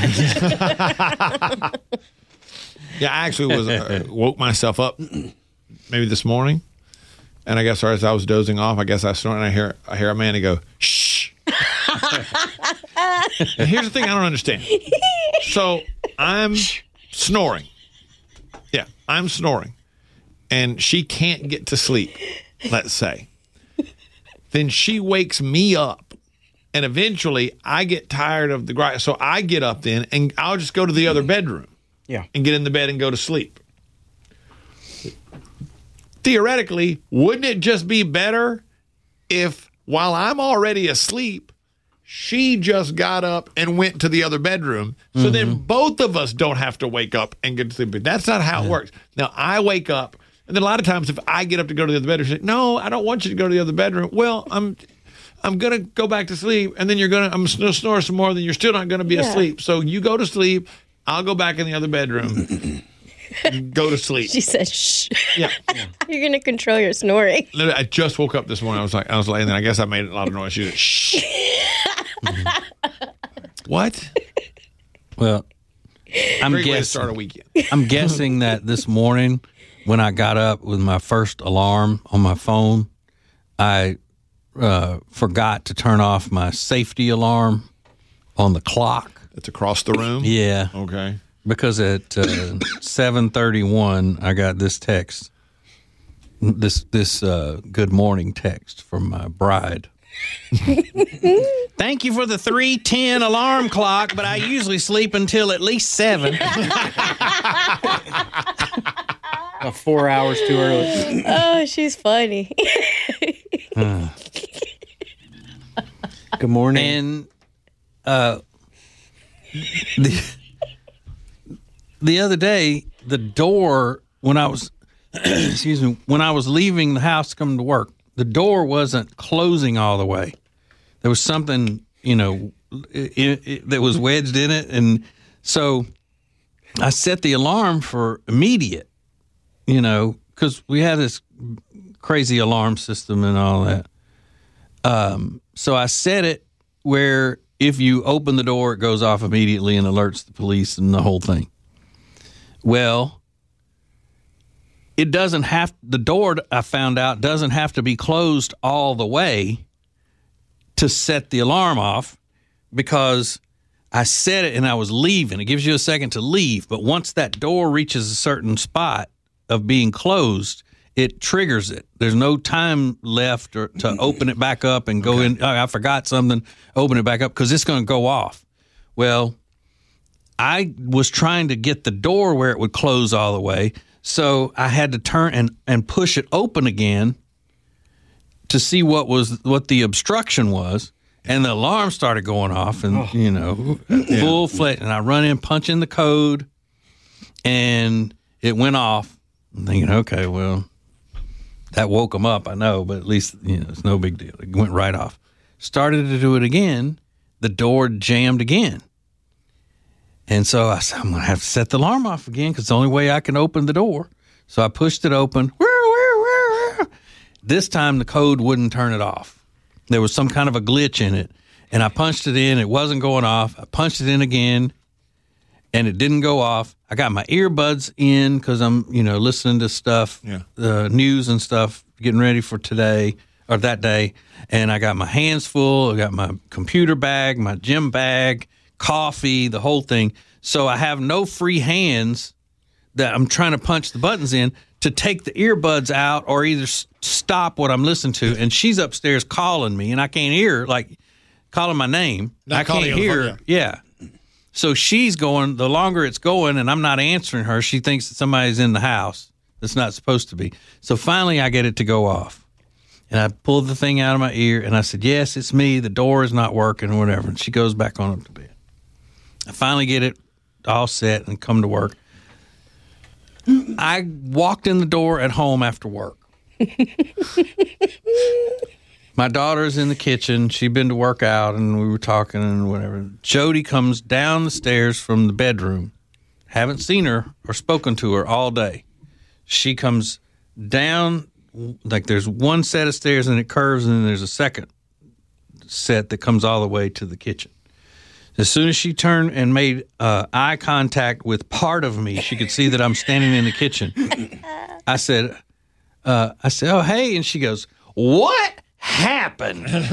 [SPEAKER 3] I actually was uh, woke myself up maybe this morning, and I guess as I was dozing off, I guess I snored, and I hear I hear Amanda go, shh. And here's the thing I don't understand. So I'm snoring. Yeah, I'm snoring, and she can't get to sleep, let's say. Then she wakes me up. And eventually, I get tired of the grind. So I get up then, and I'll just go to the other bedroom.
[SPEAKER 6] Yeah.
[SPEAKER 3] And get in the bed and go to sleep. Theoretically, wouldn't it just be better if, while I'm already asleep, she just got up and went to the other bedroom? So mm-hmm. then both of us don't have to wake up and get to sleep. But that's not how it works. Now, I wake up, and then a lot of times if I get up to go to the other bedroom, she's like, no, I don't want you to go to the other bedroom. Well, I'm... I'm going to go back to sleep, and then you're going to, I'm going to snore some more, then you're still not going to be yeah. asleep. So you go to sleep, I'll go back in the other bedroom, go to sleep.
[SPEAKER 5] She said, shh.
[SPEAKER 3] Yeah. yeah.
[SPEAKER 5] You're going to control your snoring.
[SPEAKER 3] Literally, I just woke up this morning. I was like, I was laying there. I guess I made a lot of noise. She said, shh. mm-hmm. What?
[SPEAKER 2] Well, I'm
[SPEAKER 3] Great way to
[SPEAKER 2] guessing.
[SPEAKER 3] start a weekend.
[SPEAKER 2] I'm guessing that this morning, when I got up with my first alarm on my phone, I uh, forgot to turn off my safety alarm on the clock.
[SPEAKER 3] It's across the room?
[SPEAKER 2] Yeah.
[SPEAKER 3] Okay.
[SPEAKER 2] Because at uh, seven thirty-one, I got this text, this this uh, good morning text from my bride. Thank you for the three ten alarm clock, but I usually sleep until at least seven.
[SPEAKER 6] Uh, four hours too early.
[SPEAKER 5] Oh, she's funny.
[SPEAKER 2] Uh.
[SPEAKER 6] Good morning.
[SPEAKER 2] And uh, the the other day, the door when I was excuse me when I was leaving the house to come to work, the door wasn't closing all the way. There was something, you know, it, it, that was wedged in it, and so I set the alarm for immediate. You know, because we had this crazy alarm system and all that. Um, so I set it where if you open the door, it goes off immediately and alerts the police and the whole thing. Well, it doesn't have, the door, I found out, doesn't have to be closed all the way to set the alarm off, because I set it and I was leaving. It gives you a second to leave, but once that door reaches a certain spot of being closed, it triggers it. There's no time left or, to open it back up and go okay. in. Oh, I forgot something. Open it back up because it's going to go off. Well, I was trying to get the door where it would close all the way, so I had to turn and, and push it open again to see what was what the obstruction was, and the alarm started going off, and oh. you know, yeah. full fledged. And I run in, punch in the code, and it went off. I'm thinking, okay, well, that woke him up, I know, but at least, you know, it's no big deal. It went right off. Started to do it again. The door jammed again. And so I said, I'm going to have to set the alarm off again because it's the only way I can open the door. So I pushed it open. This time the code wouldn't turn it off. There was some kind of a glitch in it. And I punched it in. It wasn't going off. I punched it in again. And it didn't go off. I got my earbuds in because I'm, you know, listening to stuff, yeah. uh, news and stuff, getting ready for today or that day. And I got my hands full. I got my computer bag, my gym bag, coffee, the whole thing. So I have no free hands that I'm trying to punch the buttons in to take the earbuds out or either s- stop what I'm listening to. And she's upstairs calling me, and I can't hear her, like calling my name. Not I can't hear her. Yeah. So she's going, the longer it's going, and I'm not answering her, she thinks that somebody's in the house that's not supposed to be. So finally I get it to go off. And I pulled the thing out of my ear, and I said, yes, it's me. The door is not working or whatever. And she goes back on up to bed. I finally get it all set and come to work. I walked in the door at home after work. My daughter's in the kitchen. She'd been to work out, and we were talking and whatever. Jody comes down the stairs from the bedroom. Haven't seen her or spoken to her all day. She comes down, like there's one set of stairs, and it curves, and then there's a second set that comes all the way to the kitchen. As soon as she turned and made uh, eye contact with part of me, she could see that I'm standing in the kitchen. I said, uh, I said, oh, hey. And she goes, what happened? And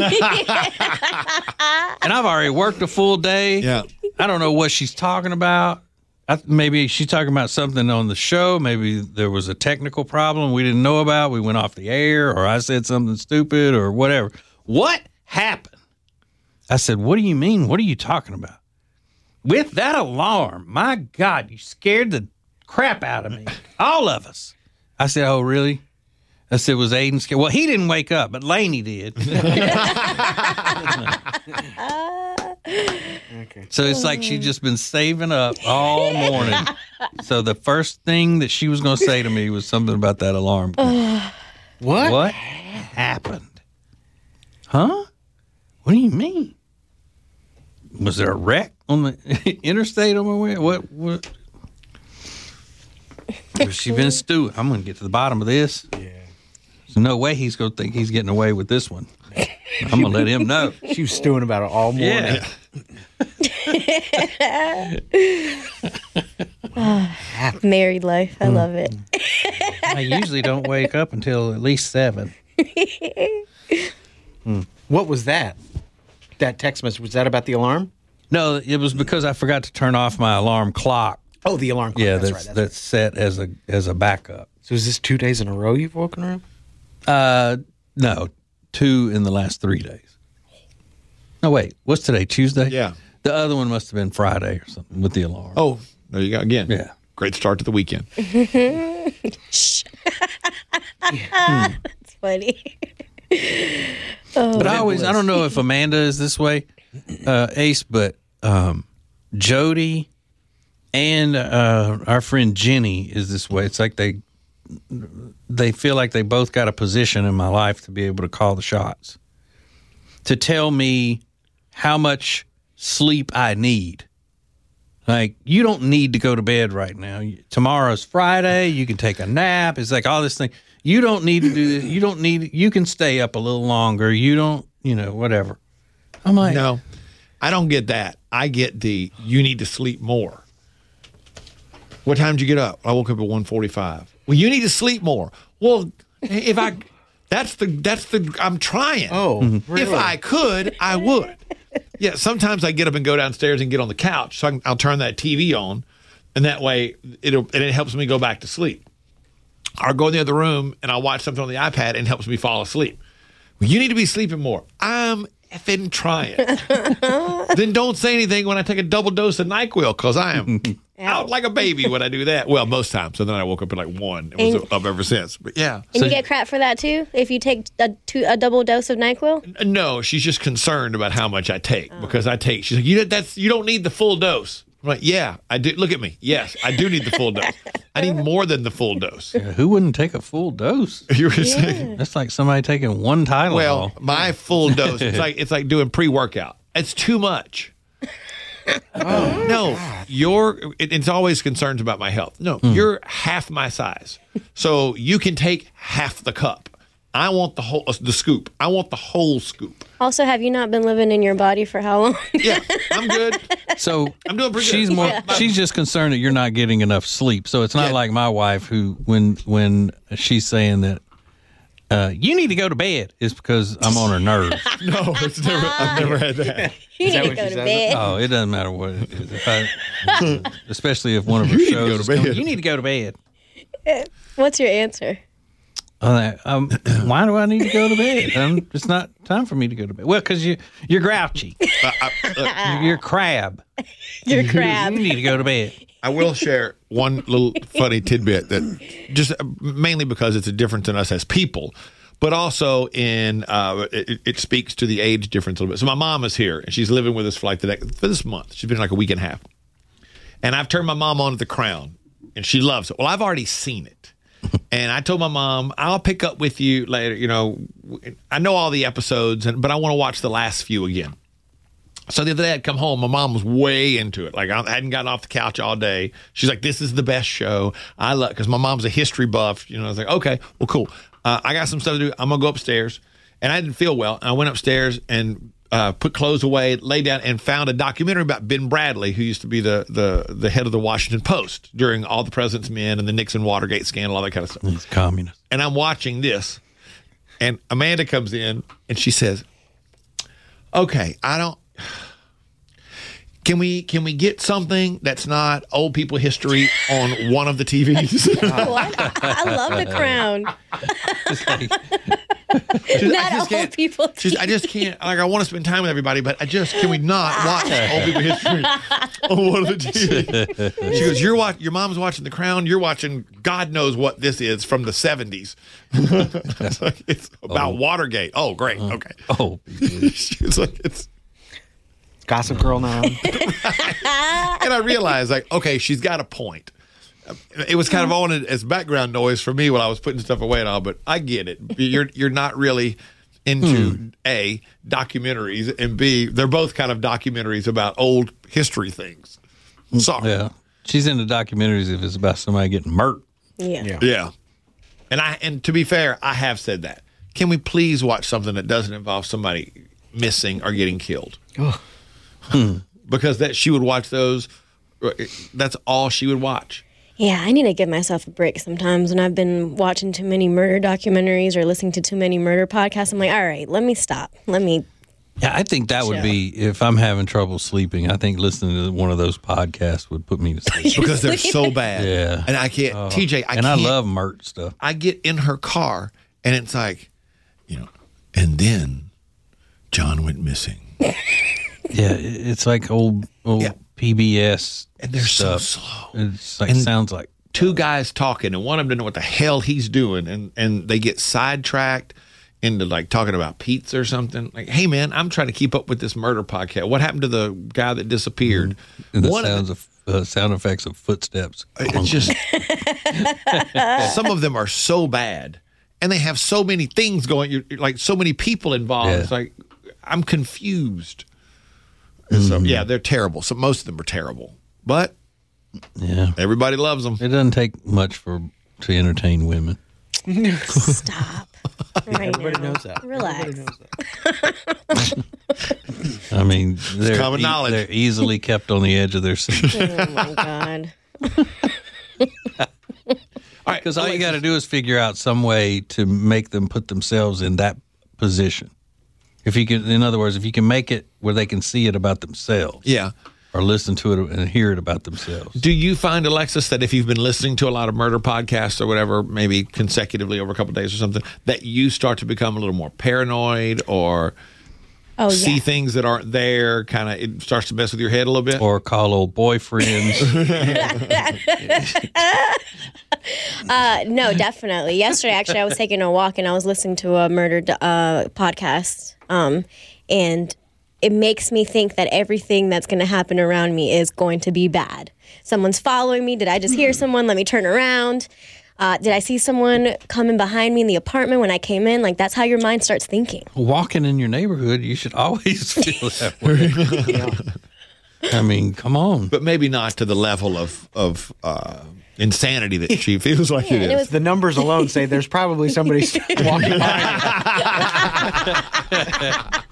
[SPEAKER 2] I've already worked a full day.
[SPEAKER 3] Yeah.
[SPEAKER 2] I don't know what she's talking about. I, maybe she's talking about something on the show. Maybe there was a technical problem we didn't know about. We went off the air, or I said something stupid or whatever. What happened? I said, what do you mean? What are you talking about? With that alarm, my God, you scared the crap out of me. All of us. I said, oh, really? I said, was Aiden scared? Well, he didn't wake up, but Lainey did.
[SPEAKER 6] Okay.
[SPEAKER 2] So it's like she's just been saving up all morning. So the first thing that she was going to say to me was something about that alarm.
[SPEAKER 6] What?
[SPEAKER 2] What happened? Huh? What do you mean? Was there a wreck on the interstate on my way? What? What? Has she been stewing? I'm going to get to the bottom of this.
[SPEAKER 6] Yeah.
[SPEAKER 2] There's no way he's going to think he's getting away with this one. I'm going to let him know.
[SPEAKER 6] She was stewing about it all morning.
[SPEAKER 2] Yeah.
[SPEAKER 5] Married life. I love it.
[SPEAKER 2] I usually don't wake up until at least seven.
[SPEAKER 6] What was that? That text message, was that about the alarm?
[SPEAKER 2] No, it was because I forgot to turn off my alarm clock.
[SPEAKER 6] Oh, the alarm clock.
[SPEAKER 2] Yeah,
[SPEAKER 6] that's,
[SPEAKER 2] that's
[SPEAKER 6] right.
[SPEAKER 2] that's, set as a as a backup.
[SPEAKER 6] So is this two days in a row you've woken her up?
[SPEAKER 2] Uh, no, two in the last three days. No, wait, what's today? Tuesday?
[SPEAKER 3] Yeah.
[SPEAKER 2] The other one must have been Friday or something with the alarm.
[SPEAKER 3] Oh, there you go again.
[SPEAKER 2] Yeah.
[SPEAKER 3] Great start to the weekend.
[SPEAKER 5] That's funny.
[SPEAKER 2] But I always, I don't know if Amanda is this way, uh, Ace, but um, Jody and uh, our friend Jenny is this way. It's like they they feel like they both got a position in my life to be able to call the shots, to tell me how much sleep I need. Like, you don't need to go to bed right now. Tomorrow's Friday. You can take a nap. It's like all this thing. You don't need to do this. You don't need, you can stay up a little longer. You don't, you know, whatever. I'm like,
[SPEAKER 3] No, I don't get that. I get the you need to sleep more. What time did you get up? I woke up at one forty-five. Well, you need to sleep more. Well, if I, that's the, that's the, I'm trying.
[SPEAKER 6] Oh, really?
[SPEAKER 3] If I could, I would. Yeah, sometimes I get up and go downstairs and get on the couch, so I can, I'll turn that T V on, and that way it'll, and it helps me go back to sleep. I'll go in the other room and I'll watch something on the iPad and it helps me fall asleep. Well, you need to be sleeping more. I'm effing trying. Then don't say anything when I take a double dose of NyQuil, because I am out like a baby when I do that. Well, most times. So then I woke up at like one and was
[SPEAKER 5] And-
[SPEAKER 3] up ever since. But yeah.
[SPEAKER 5] And you get crap for that too if you take a, two, a double dose of NyQuil?
[SPEAKER 3] No, she's just concerned about how much I take because I take. She's like, you that's you don't need the full dose. I'm like, yeah, I do. Look at me. Yes, I do need the full dose. I need more than the full dose.
[SPEAKER 2] who wouldn't take a full dose?
[SPEAKER 3] You were saying?
[SPEAKER 2] That's like somebody taking one Tylenol.
[SPEAKER 3] Well, my full dose. It's like it's like doing pre-workout. It's too much. Oh, no, you're. It, it's always concerns about my health. No, you're half my size, so you can take half the cup. I want the whole the scoop. I want the whole scoop.
[SPEAKER 5] Also, have you not been living in your body for how long?
[SPEAKER 3] Yeah, I'm good.
[SPEAKER 2] So
[SPEAKER 3] I'm doing pretty
[SPEAKER 2] she's
[SPEAKER 3] good.
[SPEAKER 2] more.
[SPEAKER 3] Yeah.
[SPEAKER 2] She's just concerned that you're not getting enough sleep. So it's not
[SPEAKER 3] Yeah.
[SPEAKER 2] like my wife, who when when she's saying that uh, you need to go to bed, is because I'm on her nerves.
[SPEAKER 3] No, it's never. I've never had that.
[SPEAKER 5] You
[SPEAKER 6] that
[SPEAKER 5] need to
[SPEAKER 6] what
[SPEAKER 5] go
[SPEAKER 6] she
[SPEAKER 5] to
[SPEAKER 6] says?
[SPEAKER 5] bed.
[SPEAKER 2] Oh, it doesn't matter what it is. If I, especially if one of her
[SPEAKER 3] You need to
[SPEAKER 2] shows
[SPEAKER 3] go to
[SPEAKER 2] is coming,
[SPEAKER 3] bed.
[SPEAKER 2] you need to go to bed.
[SPEAKER 5] What's your answer?
[SPEAKER 2] I'm like, um, why do I need to go to bed? Um, it's not time for me to go to bed. Well, because you, you're grouchy.
[SPEAKER 3] I, I, look,
[SPEAKER 2] You're, you're crab.
[SPEAKER 5] Your crab.
[SPEAKER 2] You need to go to bed.
[SPEAKER 3] I will share one little funny tidbit that just mainly because it's a difference in us as people, but also in uh, it, it speaks to the age difference a little bit. So my mom is here and she's living with us for like the next, for this month. She's been like a week and a half, and I've turned my mom on to The Crown, and she loves it. Well, I've already seen it, and I told my mom I'll pick up with you later. You know, I know all the episodes, and but I want to watch the last few again. So the other day I'd come home, my mom was way into it. Like I hadn't gotten off the couch all day. She's like, this is the best show. I love, because my mom's a history buff. You know, I was like, okay, well, cool. Uh, I got some stuff to do. I'm going to go upstairs. And I didn't feel well. And I went upstairs and uh, put clothes away, lay down, and found a documentary about Ben Bradley, who used to be the, the, the head of the Washington Post during all the President's Men and the Nixon Watergate scandal, all that kind of stuff.
[SPEAKER 2] It's communist.
[SPEAKER 3] And I'm watching this. And Amanda comes in and she says, okay, I don't, Can we can we get something that's not old people history on one of the T Vs?
[SPEAKER 5] Oh, I, I love The Crown.
[SPEAKER 3] She's- I
[SPEAKER 5] Not
[SPEAKER 3] just
[SPEAKER 5] old
[SPEAKER 3] can't-
[SPEAKER 5] people.
[SPEAKER 3] she's- I just can't. Like, I want to spend time with everybody, but I just can we not watch old people history on one of the T Vs? She goes, "You're watch. Your mom's watching The Crown. You're watching God knows what this is from the seventies. It's, like, it's about Watergate. Oh, great. Okay.
[SPEAKER 2] Oh,
[SPEAKER 3] She was like, it's.
[SPEAKER 6] Gossip Girl now.
[SPEAKER 3] And I realized, like, okay, she's got a point. It was kind of on as background noise for me while I was putting stuff away and all, but I get it. You're you're not really into A, documentaries, and B, they're both kind of documentaries about old history things. Sorry.
[SPEAKER 2] yeah. She's into documentaries if it's about somebody getting murked.
[SPEAKER 5] Yeah.
[SPEAKER 6] Yeah.
[SPEAKER 3] Yeah. And I and to be fair, I have said that. Can we please watch something that doesn't involve somebody missing or getting killed? Because that she would watch those that's all she would watch.
[SPEAKER 5] Yeah, I need to give myself a break sometimes when I've been watching too many murder documentaries or listening to too many murder podcasts. I'm like, all right, let me stop. Let me.
[SPEAKER 2] Yeah, I think that would
[SPEAKER 5] chill.
[SPEAKER 2] be, if I'm having trouble sleeping, I think listening to one of those podcasts would put me to sleep.
[SPEAKER 3] Because they're so bad.
[SPEAKER 2] Yeah.
[SPEAKER 3] And I can't,
[SPEAKER 2] Oh.
[SPEAKER 3] T J, I
[SPEAKER 2] and
[SPEAKER 3] can't.
[SPEAKER 2] I love Mert stuff.
[SPEAKER 3] I get in her car and it's like, you know, and then John went missing.
[SPEAKER 2] Yeah, it- it's like old old
[SPEAKER 3] Yeah.
[SPEAKER 2] P B S
[SPEAKER 3] And they're
[SPEAKER 2] stuff.
[SPEAKER 3] so slow.
[SPEAKER 2] It's like,
[SPEAKER 3] And
[SPEAKER 2] sounds like.
[SPEAKER 3] Two guys talking, and one of them didn't know what the hell he's doing, and, and they get sidetracked into like talking about pizza or something. Like, hey man, I'm trying to keep up with this murder podcast. What happened to the guy that disappeared?
[SPEAKER 2] And the
[SPEAKER 3] One of
[SPEAKER 2] sounds of, uh, sound effects of footsteps.
[SPEAKER 3] It's just some of them are so bad, and they have so many things going. You're, you're like so many people involved.
[SPEAKER 2] Yeah.
[SPEAKER 3] It's like I'm confused. And so yeah, they're terrible. So most of them are terrible, but
[SPEAKER 2] Yeah.
[SPEAKER 3] everybody loves them.
[SPEAKER 2] It doesn't take much for to entertain women.
[SPEAKER 5] Stop. Right
[SPEAKER 6] Everybody
[SPEAKER 5] now.
[SPEAKER 6] knows that.
[SPEAKER 5] Relax.
[SPEAKER 6] Everybody knows that.
[SPEAKER 2] I mean, they're,
[SPEAKER 3] common
[SPEAKER 2] e-
[SPEAKER 3] knowledge.
[SPEAKER 2] they're easily kept on the edge of their seat.
[SPEAKER 5] Oh my God.
[SPEAKER 3] All right,
[SPEAKER 2] Because all you got to do is figure out some way to make them put themselves in that position. If you can, in other words, if you can make it where they can see it about themselves,
[SPEAKER 3] yeah.
[SPEAKER 2] or listen to it and hear it about themselves.
[SPEAKER 3] Do you find, Alexis, that if you've been listening to a lot of murder podcasts or whatever, maybe consecutively over a couple of days or something, that you start to become a little more paranoid or
[SPEAKER 5] Oh,
[SPEAKER 3] see
[SPEAKER 5] yeah.
[SPEAKER 3] things that aren't there? Kind of, it starts to mess with your head a little bit.
[SPEAKER 2] Or call old boyfriends.
[SPEAKER 5] Uh, no, definitely. Yesterday, actually, I was taking a walk and I was listening to a murder uh, podcast. Um, and it makes me think that everything that's going to happen around me is going to be bad. Someone's following me. Did I just hear someone? Let me turn around. Uh, did I see someone coming behind me in the apartment when I came in? Like, that's how your mind starts thinking.
[SPEAKER 2] Walking in your neighborhood, you should always feel that way. I mean, come on.
[SPEAKER 3] But maybe not to the level of, of uh, insanity that she feels like
[SPEAKER 5] Yeah,
[SPEAKER 3] it
[SPEAKER 5] and
[SPEAKER 3] is.
[SPEAKER 5] it was
[SPEAKER 6] The numbers alone say there's probably somebody walking by.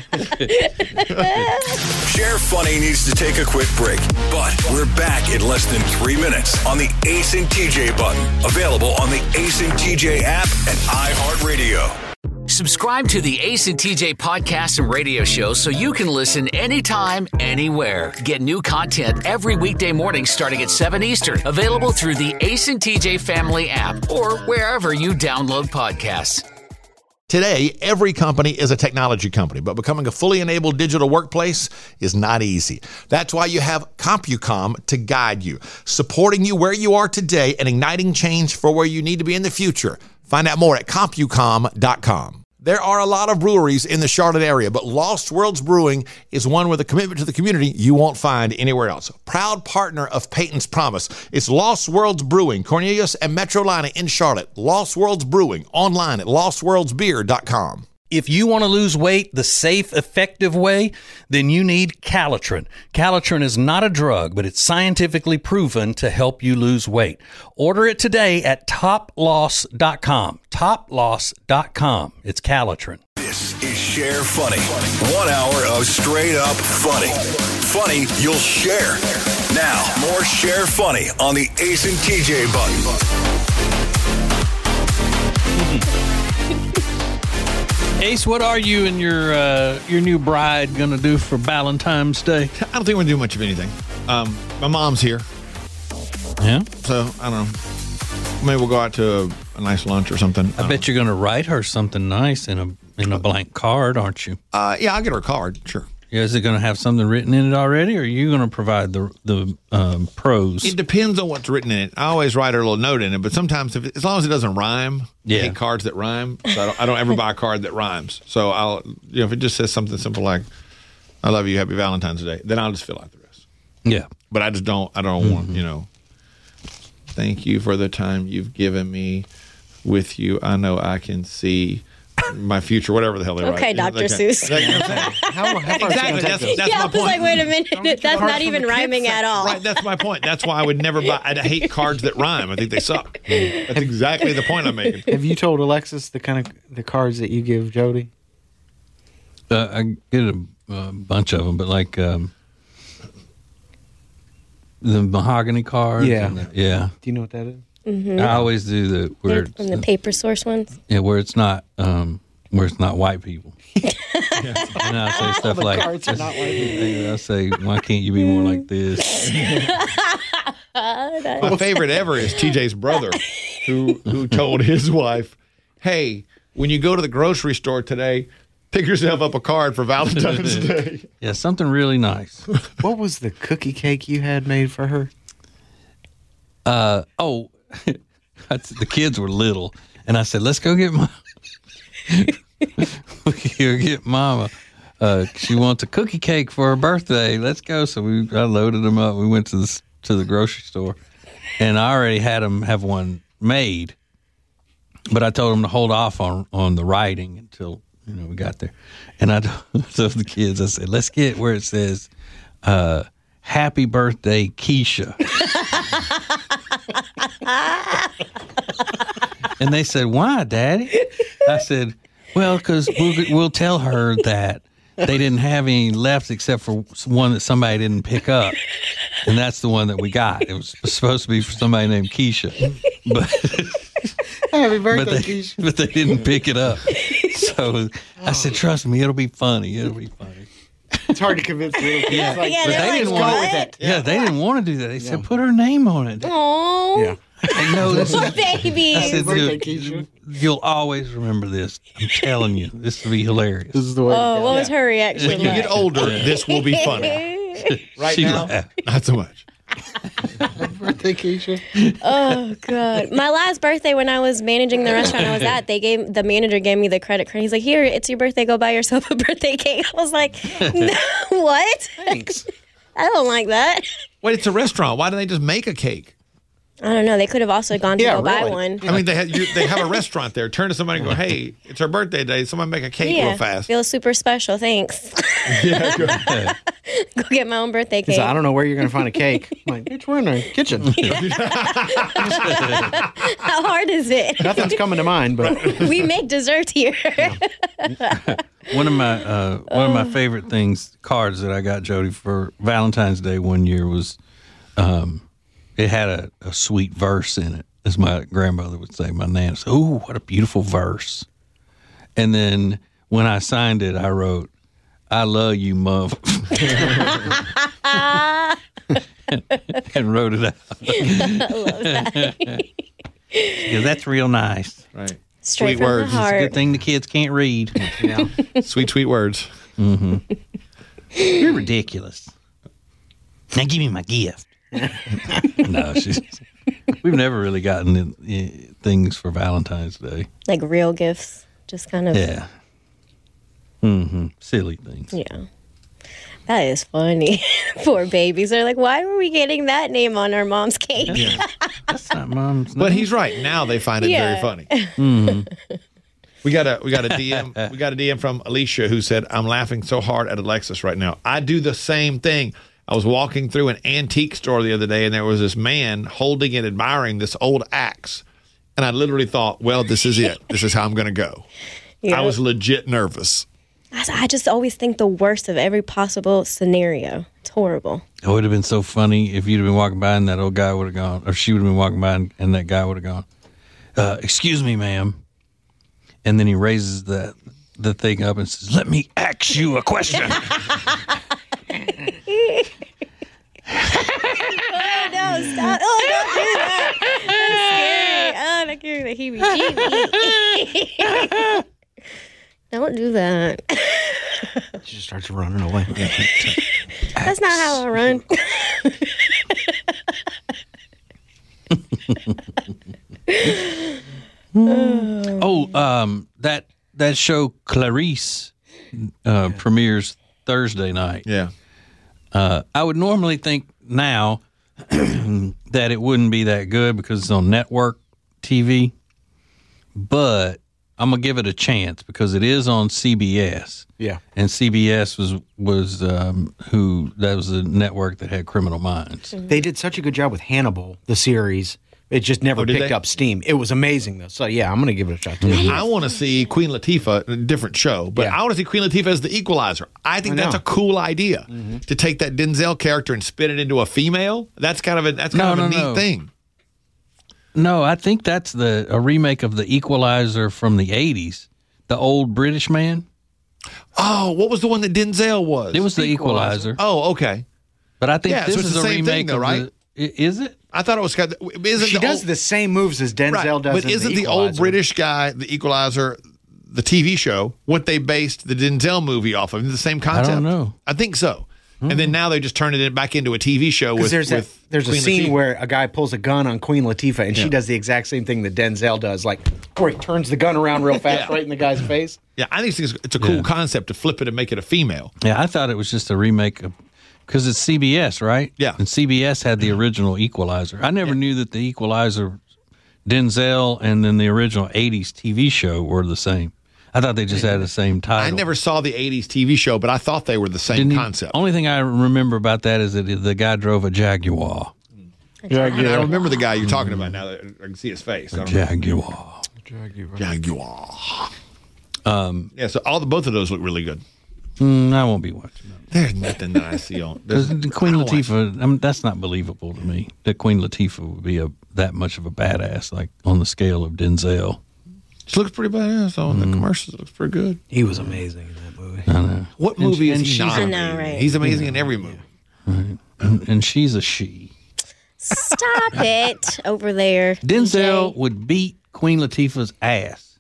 [SPEAKER 4] Share Funny needs to take a quick break, but we're back in less than three minutes on the Ace and T J button. Available on the Ace and T J app and iHeartRadio.
[SPEAKER 1] Subscribe to the Ace and T J podcast and radio show so you can listen anytime, anywhere. Get new content every weekday morning starting at seven Eastern. Available through the Ace and T J family app or wherever you download podcasts.
[SPEAKER 3] Today, every company is a technology company, but becoming a fully enabled digital workplace is not easy. That's why you have CompuCom to guide you, supporting you where you are today and igniting change for where you need to be in the future. Find out more at CompuCom dot com. There are a lot of breweries in the Charlotte area, but Lost Worlds Brewing is one with a commitment to the community you won't find anywhere else. Proud partner of Peyton's Promise. It's Lost Worlds Brewing, Cornelius and Metrolina in Charlotte. Lost Worlds Brewing, online at lost worlds beer dot com.
[SPEAKER 8] If you want to lose weight the safe, effective way, then you need Calitrin. Calitrin is not a drug, but it's scientifically proven to help you lose weight. Order it today at top loss dot com. top loss dot com. It's Calitrin.
[SPEAKER 4] This is Share Funny. One hour of straight up funny. Funny you'll share. Now, more Share Funny on the Ace and T J button.
[SPEAKER 2] Ace, what are you and your uh, your new bride going to do for Valentine's Day?
[SPEAKER 3] I don't think we're going to do much of anything. Um, my mom's here,
[SPEAKER 2] Yeah?
[SPEAKER 3] so I don't know. Maybe we'll go out to a, a nice lunch or something.
[SPEAKER 2] I bet you're going to write her something nice in a in a blank card, aren't you?
[SPEAKER 3] Uh, yeah, I'll get her a card, sure.
[SPEAKER 2] Yeah, is it going to have something written in it already, or are you going to provide the the um, prose?
[SPEAKER 3] It depends on what's written in it. I always write her a little note in it, but sometimes, if it, as long as it doesn't rhyme,
[SPEAKER 2] Yeah.
[SPEAKER 3] I hate cards that rhyme. So I don't, I don't ever buy a card that rhymes. So I'll, you know, if it just says something simple like "I love you, Happy Valentine's Day," then I'll just fill out the rest.
[SPEAKER 2] Yeah.
[SPEAKER 3] But I just don't. I don't want, you know. Thank you for the time you've given me with you. I know I can see my future, whatever the hell they write.
[SPEAKER 5] Okay,
[SPEAKER 3] You know,
[SPEAKER 5] Doctor
[SPEAKER 3] that kind-
[SPEAKER 5] Seuss.
[SPEAKER 3] that kind of thing.
[SPEAKER 6] How, how far is it
[SPEAKER 3] Exactly.
[SPEAKER 6] gonna
[SPEAKER 3] That's,
[SPEAKER 6] take
[SPEAKER 3] that's
[SPEAKER 5] yeah,
[SPEAKER 3] my
[SPEAKER 5] I was
[SPEAKER 3] point.
[SPEAKER 5] like, wait a minute. That's not even rhyming at all.
[SPEAKER 3] Right, that's my point. That's why I would never buy. I hate cards that rhyme. I think they suck. That's exactly the point I'm making.
[SPEAKER 6] Have you told Alexis the kind of the cards that you give Jody?
[SPEAKER 2] Uh, I get a, a bunch of them, but like, um, the mahogany cards.
[SPEAKER 6] Yeah.
[SPEAKER 2] and the- yeah.
[SPEAKER 6] Do you know what that is?
[SPEAKER 5] Mm-hmm.
[SPEAKER 2] I always do the where
[SPEAKER 5] From the paper source ones.
[SPEAKER 2] yeah where it's not um where it's not white people. And I say stuff
[SPEAKER 6] the
[SPEAKER 2] like
[SPEAKER 6] cards are not white
[SPEAKER 2] I say, why can't you be more like this?
[SPEAKER 3] My favorite ever is T J's brother, who who told his wife, "Hey, when you go to the grocery store today, pick yourself up a card for Valentine's Day."
[SPEAKER 2] Yeah, something really nice.
[SPEAKER 6] What was the cookie cake you had made for her?
[SPEAKER 2] Uh oh, that's, the kids were little, and I said, "Let's go get mom. Go get Mama. Uh, she wants a cookie cake for her birthday. Let's go." So we I loaded them up. We went to the to the grocery store, and I already had them have one made, but I told them to hold off on on the writing until you know we got there. And I told the kids, I said, "Let's get where it says uh, Happy Birthday, Keisha." And they said, "Why, Daddy?" I said, "Well, because we'll, we'll tell her that they didn't have any left except for one that somebody didn't pick up, and that's the one that we got. It was supposed to be for somebody named Keisha, but
[SPEAKER 6] Happy birthday,
[SPEAKER 2] but they,
[SPEAKER 6] Keisha.
[SPEAKER 2] but they didn't pick it up. So I said, trust me, it'll be funny. It'll be funny."
[SPEAKER 6] It's hard to convince little kids.
[SPEAKER 2] Yeah.
[SPEAKER 6] Like,
[SPEAKER 5] Yeah,
[SPEAKER 2] But
[SPEAKER 5] they're
[SPEAKER 2] they
[SPEAKER 5] like,
[SPEAKER 2] didn't want
[SPEAKER 5] what?
[SPEAKER 2] with it. Yeah, they didn't want to do that. They said, "Put her name on it."
[SPEAKER 5] Oh,
[SPEAKER 6] yeah.
[SPEAKER 2] Hey, no, this is,
[SPEAKER 5] baby.
[SPEAKER 2] I said,
[SPEAKER 6] birthday,
[SPEAKER 2] "You'll-
[SPEAKER 6] Keisha.
[SPEAKER 2] You'll always remember this. I'm telling you, this will be hilarious."
[SPEAKER 6] This is the way.
[SPEAKER 5] Oh, what was her reaction
[SPEAKER 3] When you
[SPEAKER 5] like?
[SPEAKER 3] get older, this will be funny. Right
[SPEAKER 2] She
[SPEAKER 3] now,
[SPEAKER 2] laughed.
[SPEAKER 3] not so much.
[SPEAKER 6] birthday, Keisha.
[SPEAKER 5] Oh god! My last birthday, when I was managing the restaurant I was at, they gave the manager gave me the credit card. He's like, "Here, it's your birthday. Go buy yourself a birthday cake." I was like, "No, what?
[SPEAKER 6] Thanks.
[SPEAKER 5] I don't like that."
[SPEAKER 3] Wait, it's a restaurant. Why don't they just make a cake?
[SPEAKER 5] I don't know. They could have also gone to
[SPEAKER 6] Yeah,
[SPEAKER 5] go buy
[SPEAKER 6] really.
[SPEAKER 5] one.
[SPEAKER 3] I mean, they have you, they have a restaurant there. Turn to somebody and go, "Hey, it's her birthday day. Someone make a cake
[SPEAKER 5] Yeah,
[SPEAKER 3] real fast."
[SPEAKER 5] feels super special. Thanks.
[SPEAKER 3] Yeah, go-
[SPEAKER 5] Go get my own birthday
[SPEAKER 6] He's
[SPEAKER 5] cake.
[SPEAKER 6] like, I don't know where you're going to find a cake. I'm like, bitch, we're in the kitchen.
[SPEAKER 5] How hard is it?
[SPEAKER 6] Nothing's coming to mind, but
[SPEAKER 5] We make dessert here.
[SPEAKER 2] One of my uh, one of my favorite things, cards that I got Jody for Valentine's Day one year was, um, it had a, a sweet verse in it, as my grandmother would say. My nan said, "Ooh, what a beautiful verse!" And then when I signed it, I wrote, "I love you, mother," and wrote it out.
[SPEAKER 5] I love that.
[SPEAKER 2] Yeah, that's real nice.
[SPEAKER 3] right.
[SPEAKER 5] Straight
[SPEAKER 3] Sweet
[SPEAKER 5] from
[SPEAKER 3] words.
[SPEAKER 5] the heart.
[SPEAKER 2] Good thing the kids can't read.
[SPEAKER 6] yeah.
[SPEAKER 3] Sweet, sweet words.
[SPEAKER 2] You're ridiculous. Now give me my gift. No, she's. We've never really gotten in, uh, things for Valentine's Day.
[SPEAKER 5] Like real gifts. Just kind of.
[SPEAKER 2] Yeah. Mm-hmm. Silly things.
[SPEAKER 5] Yeah. That is funny. Poor babies. They're like, why were we getting that name on our mom's cake?
[SPEAKER 2] That's not mom's
[SPEAKER 3] But
[SPEAKER 2] name.
[SPEAKER 3] he's right. Now they find it
[SPEAKER 5] Yeah.
[SPEAKER 3] very funny. We got a we got a D M we got a D M from Alicia who said, "I'm laughing so hard at Alexis right now. I do the same thing. I was walking through an antique store the other day, and there was this man holding and admiring this old axe, and I literally thought, well, this is it. This is how I'm going to go.
[SPEAKER 5] Yeah.
[SPEAKER 3] I was legit nervous.
[SPEAKER 5] I I just always think the worst of every possible scenario. It's horrible.
[SPEAKER 2] It would have been so funny if you'd have been walking by and that old guy would have gone, or she would have been walking by and, and that guy would have gone, uh, "Excuse me, ma'am." And then he raises the the thing up and says, "Let me ask you a question."
[SPEAKER 5] Oh, no, stop. Oh, don't do that. That's scary. Oh, that gives me the heebie-jeebie. Don't do that.
[SPEAKER 6] She just starts running away.
[SPEAKER 5] That's not how I run.
[SPEAKER 2] Oh, um, that that show Clarice uh, premieres Thursday night.
[SPEAKER 3] Yeah.
[SPEAKER 2] Uh, I would normally think now that it wouldn't be that good because it's on network T V, but I'm gonna give it a chance because it is on C B S.
[SPEAKER 6] Yeah.
[SPEAKER 2] And C B S was was um, who that was the network that had Criminal Minds.
[SPEAKER 6] They did such a good job with Hannibal, the series, It just never
[SPEAKER 3] Oh, did
[SPEAKER 6] picked
[SPEAKER 3] they?
[SPEAKER 6] up steam. It was amazing though. So yeah, I'm gonna give it a shot too.
[SPEAKER 3] I want to see Queen Latifah, a different show, but
[SPEAKER 6] Yeah.
[SPEAKER 3] I want to see Queen Latifah as the Equalizer. I think
[SPEAKER 6] I
[SPEAKER 3] that's
[SPEAKER 6] know.
[SPEAKER 3] a cool idea to take that Denzel character and spin it into a female. That's kind of a that's kind
[SPEAKER 2] No,
[SPEAKER 3] of a
[SPEAKER 2] no,
[SPEAKER 3] neat
[SPEAKER 2] no.
[SPEAKER 3] thing.
[SPEAKER 2] No, I think that's the a remake of the Equalizer from the eighties, the old British man.
[SPEAKER 3] Oh, what was the one that Denzel was?
[SPEAKER 2] It was the Equalizer.
[SPEAKER 3] Oh, okay.
[SPEAKER 2] But I think
[SPEAKER 3] Yeah, so
[SPEAKER 2] this
[SPEAKER 3] it's
[SPEAKER 2] is
[SPEAKER 3] the
[SPEAKER 2] a
[SPEAKER 3] same
[SPEAKER 2] remake
[SPEAKER 3] thing, though,
[SPEAKER 2] of
[SPEAKER 3] right?
[SPEAKER 2] the, i- Is it?
[SPEAKER 3] I thought it was. Isn't
[SPEAKER 6] She
[SPEAKER 3] the
[SPEAKER 6] does
[SPEAKER 3] old,
[SPEAKER 6] the same moves as Denzel
[SPEAKER 3] right,
[SPEAKER 6] does.
[SPEAKER 3] but
[SPEAKER 6] in
[SPEAKER 3] isn't
[SPEAKER 6] the,
[SPEAKER 3] the old
[SPEAKER 6] Equalizer.
[SPEAKER 3] British guy, the Equalizer, the T V show, what they based the Denzel movie off of? The same concept.
[SPEAKER 2] don't know.
[SPEAKER 3] I think so. And then now they just turned it back into a T V show with.
[SPEAKER 6] Because there's
[SPEAKER 3] with
[SPEAKER 6] a, there's a
[SPEAKER 3] Queen
[SPEAKER 6] scene
[SPEAKER 3] Latifah.
[SPEAKER 6] where a guy pulls a gun on Queen Latifah, and
[SPEAKER 3] Yeah.
[SPEAKER 6] she does the exact same thing that Denzel does, like where he turns the gun around real fast
[SPEAKER 3] Yeah.
[SPEAKER 6] right in the guy's face.
[SPEAKER 3] Yeah, I think it's, it's a cool
[SPEAKER 2] Yeah.
[SPEAKER 3] concept to flip it and make it a female.
[SPEAKER 2] Yeah, I thought it was just a remake of because it's C B S, right?
[SPEAKER 3] Yeah.
[SPEAKER 2] And C B S had the original Equalizer. I never knew that the Equalizer, Denzel, and then the original eighties T V show were the same. I thought they just had the same title.
[SPEAKER 3] I never saw the eighties T V show, but I thought they were the same
[SPEAKER 2] Didn't he-
[SPEAKER 3] concept.
[SPEAKER 2] Only thing I remember about that is that the guy drove a Jaguar.
[SPEAKER 3] And I remember the guy you're talking about now that I can see his face. I don't know.
[SPEAKER 2] Jaguar.
[SPEAKER 3] Jaguar.
[SPEAKER 2] Um,
[SPEAKER 3] Yeah, so all the both of those look really good.
[SPEAKER 2] mm, I won't be watching that.
[SPEAKER 3] There's nothing that I see on.
[SPEAKER 2] Because
[SPEAKER 3] there's-
[SPEAKER 2] Queen
[SPEAKER 3] I don't watch-
[SPEAKER 2] Latifah, I mean, that's not believable to me. That Queen Latifah would be a that much of a badass, like on the scale of Denzel.
[SPEAKER 3] She looks pretty badass on
[SPEAKER 2] Mm-hmm.
[SPEAKER 3] the commercials. It looks pretty good.
[SPEAKER 6] He was amazing in that movie.
[SPEAKER 2] I know.
[SPEAKER 3] What
[SPEAKER 2] And-
[SPEAKER 3] movie
[SPEAKER 2] and
[SPEAKER 3] is he
[SPEAKER 2] she's
[SPEAKER 3] not?
[SPEAKER 2] a-
[SPEAKER 5] I know, right?
[SPEAKER 3] He's amazing in every movie.
[SPEAKER 2] And, and she's a she.
[SPEAKER 5] Stop it over there.
[SPEAKER 2] Denzel
[SPEAKER 5] D J.
[SPEAKER 2] would beat Queen Latifah's ass.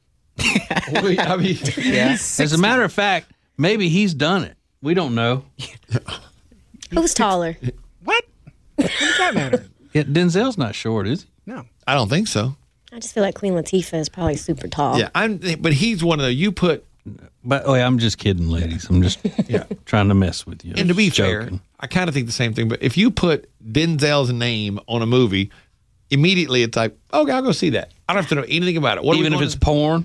[SPEAKER 3] I mean,
[SPEAKER 6] Yeah.
[SPEAKER 2] As a matter of fact, maybe he's done it. We don't know.
[SPEAKER 5] Who's taller?
[SPEAKER 7] What? What does that matter?
[SPEAKER 2] Yeah, Denzel's not short, is he?
[SPEAKER 7] No.
[SPEAKER 3] I don't think so.
[SPEAKER 5] I just feel like Queen Latifah is probably super tall.
[SPEAKER 3] Yeah, I'm. But he's one of the. You put.
[SPEAKER 2] But oh, yeah, I'm just kidding, ladies. I'm just trying to mess with you.
[SPEAKER 3] And to be
[SPEAKER 2] Just
[SPEAKER 3] fair,
[SPEAKER 2] joking.
[SPEAKER 3] I kind of think the same thing. But if you put Denzel's name on a movie, immediately it's like, okay, I'll go see that. I don't have to know anything about it. What are we
[SPEAKER 2] even if
[SPEAKER 3] going
[SPEAKER 2] it's
[SPEAKER 3] to-
[SPEAKER 2] porn.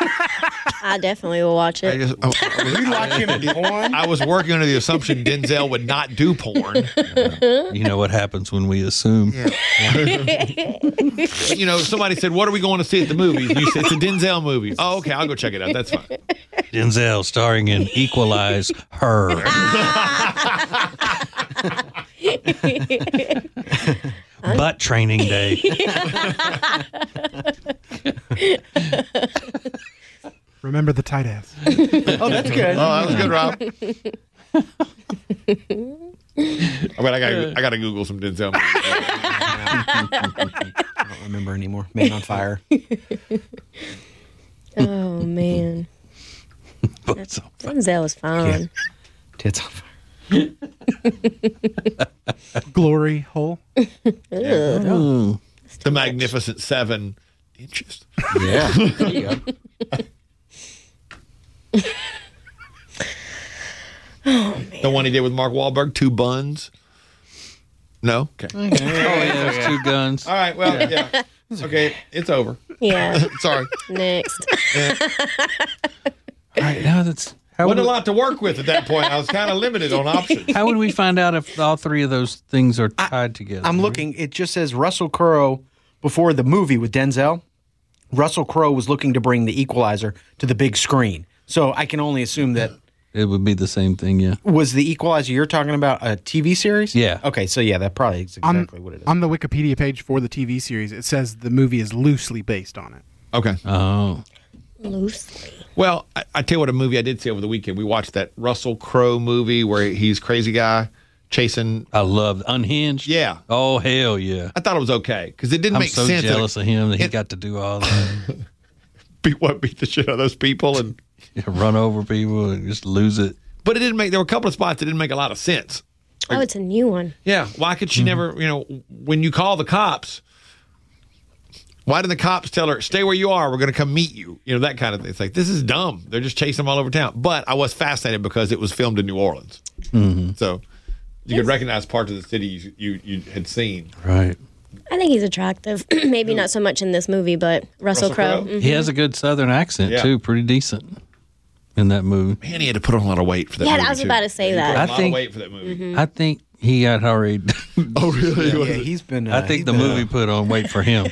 [SPEAKER 5] I definitely will watch
[SPEAKER 3] I,
[SPEAKER 5] it.
[SPEAKER 3] just, I, I was,
[SPEAKER 6] You watch him in porn?
[SPEAKER 3] I was working under the assumption Denzel would not do porn.
[SPEAKER 2] You know what happens when we assume.
[SPEAKER 3] You know, somebody said, "What are we going to see at the movies?" You said, "It's a Denzel movie." Oh, okay, I'll go check it out. That's fine.
[SPEAKER 2] Denzel starring in Equalize Her. Butt training day.
[SPEAKER 7] Remember the tight ass.
[SPEAKER 6] Oh, that's good.
[SPEAKER 3] Oh, that was good, Rob. I mean, I got I got to Google some Denzel movies.
[SPEAKER 6] I don't remember anymore. Man on Fire.
[SPEAKER 5] Oh man,
[SPEAKER 2] Butts on-
[SPEAKER 5] Denzel is fine.
[SPEAKER 6] Tits on Fire.
[SPEAKER 7] Glory hole.
[SPEAKER 2] Ooh.
[SPEAKER 3] The Magnificent Seven inches.
[SPEAKER 6] Yeah. There you go.
[SPEAKER 3] The one he did with Mark Wahlberg, Two Buns. No. Okay.
[SPEAKER 2] Oh, yeah, there's two guns.
[SPEAKER 3] All right. Well, yeah. Okay, it's over.
[SPEAKER 5] Yeah.
[SPEAKER 3] Sorry.
[SPEAKER 5] Next.
[SPEAKER 2] All right, now that's how would,
[SPEAKER 3] Wasn't a lot to work with at that point. I was kind of limited on options.
[SPEAKER 2] how would we find out if all three of those things are tied together?
[SPEAKER 6] I'm looking. It just says Russell Crowe before the movie with Denzel. Russell Crowe was looking to bring the Equalizer to the big screen. So I can only assume that
[SPEAKER 2] It would be the same thing, yeah.
[SPEAKER 6] was the Equalizer you're talking about a T V series?
[SPEAKER 2] Yeah.
[SPEAKER 6] Okay, so yeah, that probably is
[SPEAKER 7] On,
[SPEAKER 6] exactly what it is.
[SPEAKER 7] on the Wikipedia page for the T V series, it says the movie is loosely based on it.
[SPEAKER 3] Okay.
[SPEAKER 2] Oh.
[SPEAKER 5] Loosely.
[SPEAKER 3] Well, I, I tell you what, a movie I did see over the weekend. We watched that Russell Crowe movie where he's crazy guy chasing.
[SPEAKER 2] I love Unhinged.
[SPEAKER 3] Yeah.
[SPEAKER 2] Oh, hell yeah.
[SPEAKER 3] I thought it was okay because it didn't
[SPEAKER 2] I'm
[SPEAKER 3] make
[SPEAKER 2] so
[SPEAKER 3] sense. that
[SPEAKER 2] jealous of him that he
[SPEAKER 3] it-
[SPEAKER 2] got to do all that.
[SPEAKER 3] beat what beat the shit out of those people, and
[SPEAKER 2] Run over people and just lose it.
[SPEAKER 3] but it didn't make. There were a couple of spots that didn't make a lot of sense.
[SPEAKER 5] Oh, it's a new one.
[SPEAKER 3] Yeah, why could she never? You know, when you call the cops, why didn't the cops tell her stay where you are? We're going to come meet you. You know, that kind of thing. It's like this is dumb. They're just chasing them all over town. But I was fascinated because it was filmed in New Orleans, so you could recognize parts of the city you you, you had seen.
[SPEAKER 2] Right.
[SPEAKER 5] I think he's attractive. Maybe not so much in this movie, but Russell,
[SPEAKER 3] Russell
[SPEAKER 5] Crowe.
[SPEAKER 3] Crowe?
[SPEAKER 5] Mhm.
[SPEAKER 2] He has a good Southern accent,
[SPEAKER 3] Yeah.
[SPEAKER 2] too. Pretty decent in that movie.
[SPEAKER 3] Man, he had to put on a lot of weight for that.
[SPEAKER 5] Yeah,
[SPEAKER 3] movie
[SPEAKER 5] I was
[SPEAKER 3] too.
[SPEAKER 5] about to say
[SPEAKER 3] He
[SPEAKER 5] that.
[SPEAKER 3] put on
[SPEAKER 2] I
[SPEAKER 3] a lot
[SPEAKER 2] think-
[SPEAKER 3] of weight for that movie.
[SPEAKER 2] I think He had already.
[SPEAKER 3] Oh, really?
[SPEAKER 6] Yeah, yeah, he's been. Uh,
[SPEAKER 2] I think the
[SPEAKER 6] been,
[SPEAKER 2] movie put on weight for him.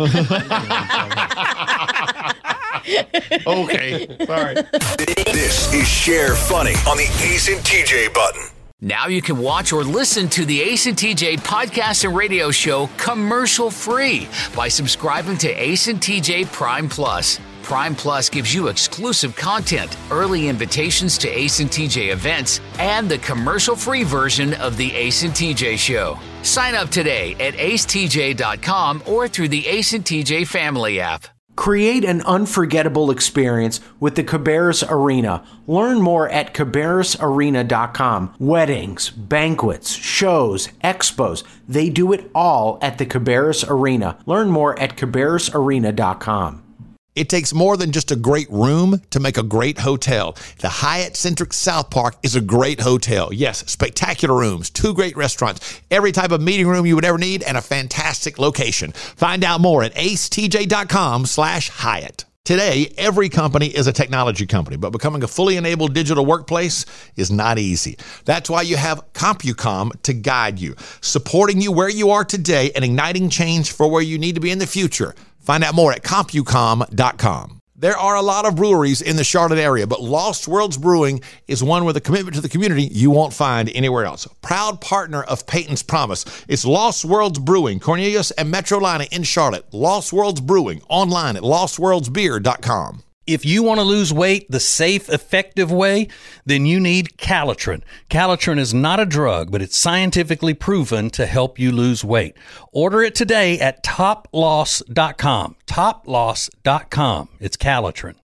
[SPEAKER 3] Okay. Sorry.
[SPEAKER 4] This is Share Funny on the Ace and T J button.
[SPEAKER 1] Now you can watch or listen to the Ace and T J podcast and radio show commercial free by subscribing to Ace and T J Prime Plus. Prime Plus gives you exclusive content, early invitations to Ace and T J events, and the commercial-free version of the Ace and T J show. Sign up today at ace t j dot com or through the Ace and T J family app.
[SPEAKER 9] Create an unforgettable experience with the Cabarrus Arena. Learn more at cabarrus arena dot com. Weddings, banquets, shows, expos, they do it all at the Cabarrus Arena. Learn more at cabarrus arena dot com.
[SPEAKER 3] It takes more than just a great room to make a great hotel. The Hyatt Centric South Park is a great hotel. Yes, spectacular rooms, two great restaurants, every type of meeting room you would ever need, and a fantastic location. Find out more at ace t j dot com slash Hyatt. Today, every company is a technology company, but becoming a fully enabled digital workplace is not easy. That's why you have CompuCom to guide you, supporting you where you are today and igniting change for where you need to be in the future. Find out more at compucom dot com. There are a lot of breweries in the Charlotte area, but Lost Worlds Brewing is one with a commitment to the community you won't find anywhere else. Proud partner of Peyton's Promise. It's Lost Worlds Brewing, Cornelius and Metrolina in Charlotte. Lost Worlds Brewing, online at lost worlds beer dot com.
[SPEAKER 8] If you want to lose weight the safe, effective way, then you need Calitrin. Calitrin is not a drug, but it's scientifically proven to help you lose weight. Order it today at top loss dot com. top loss dot com. It's Calitrin.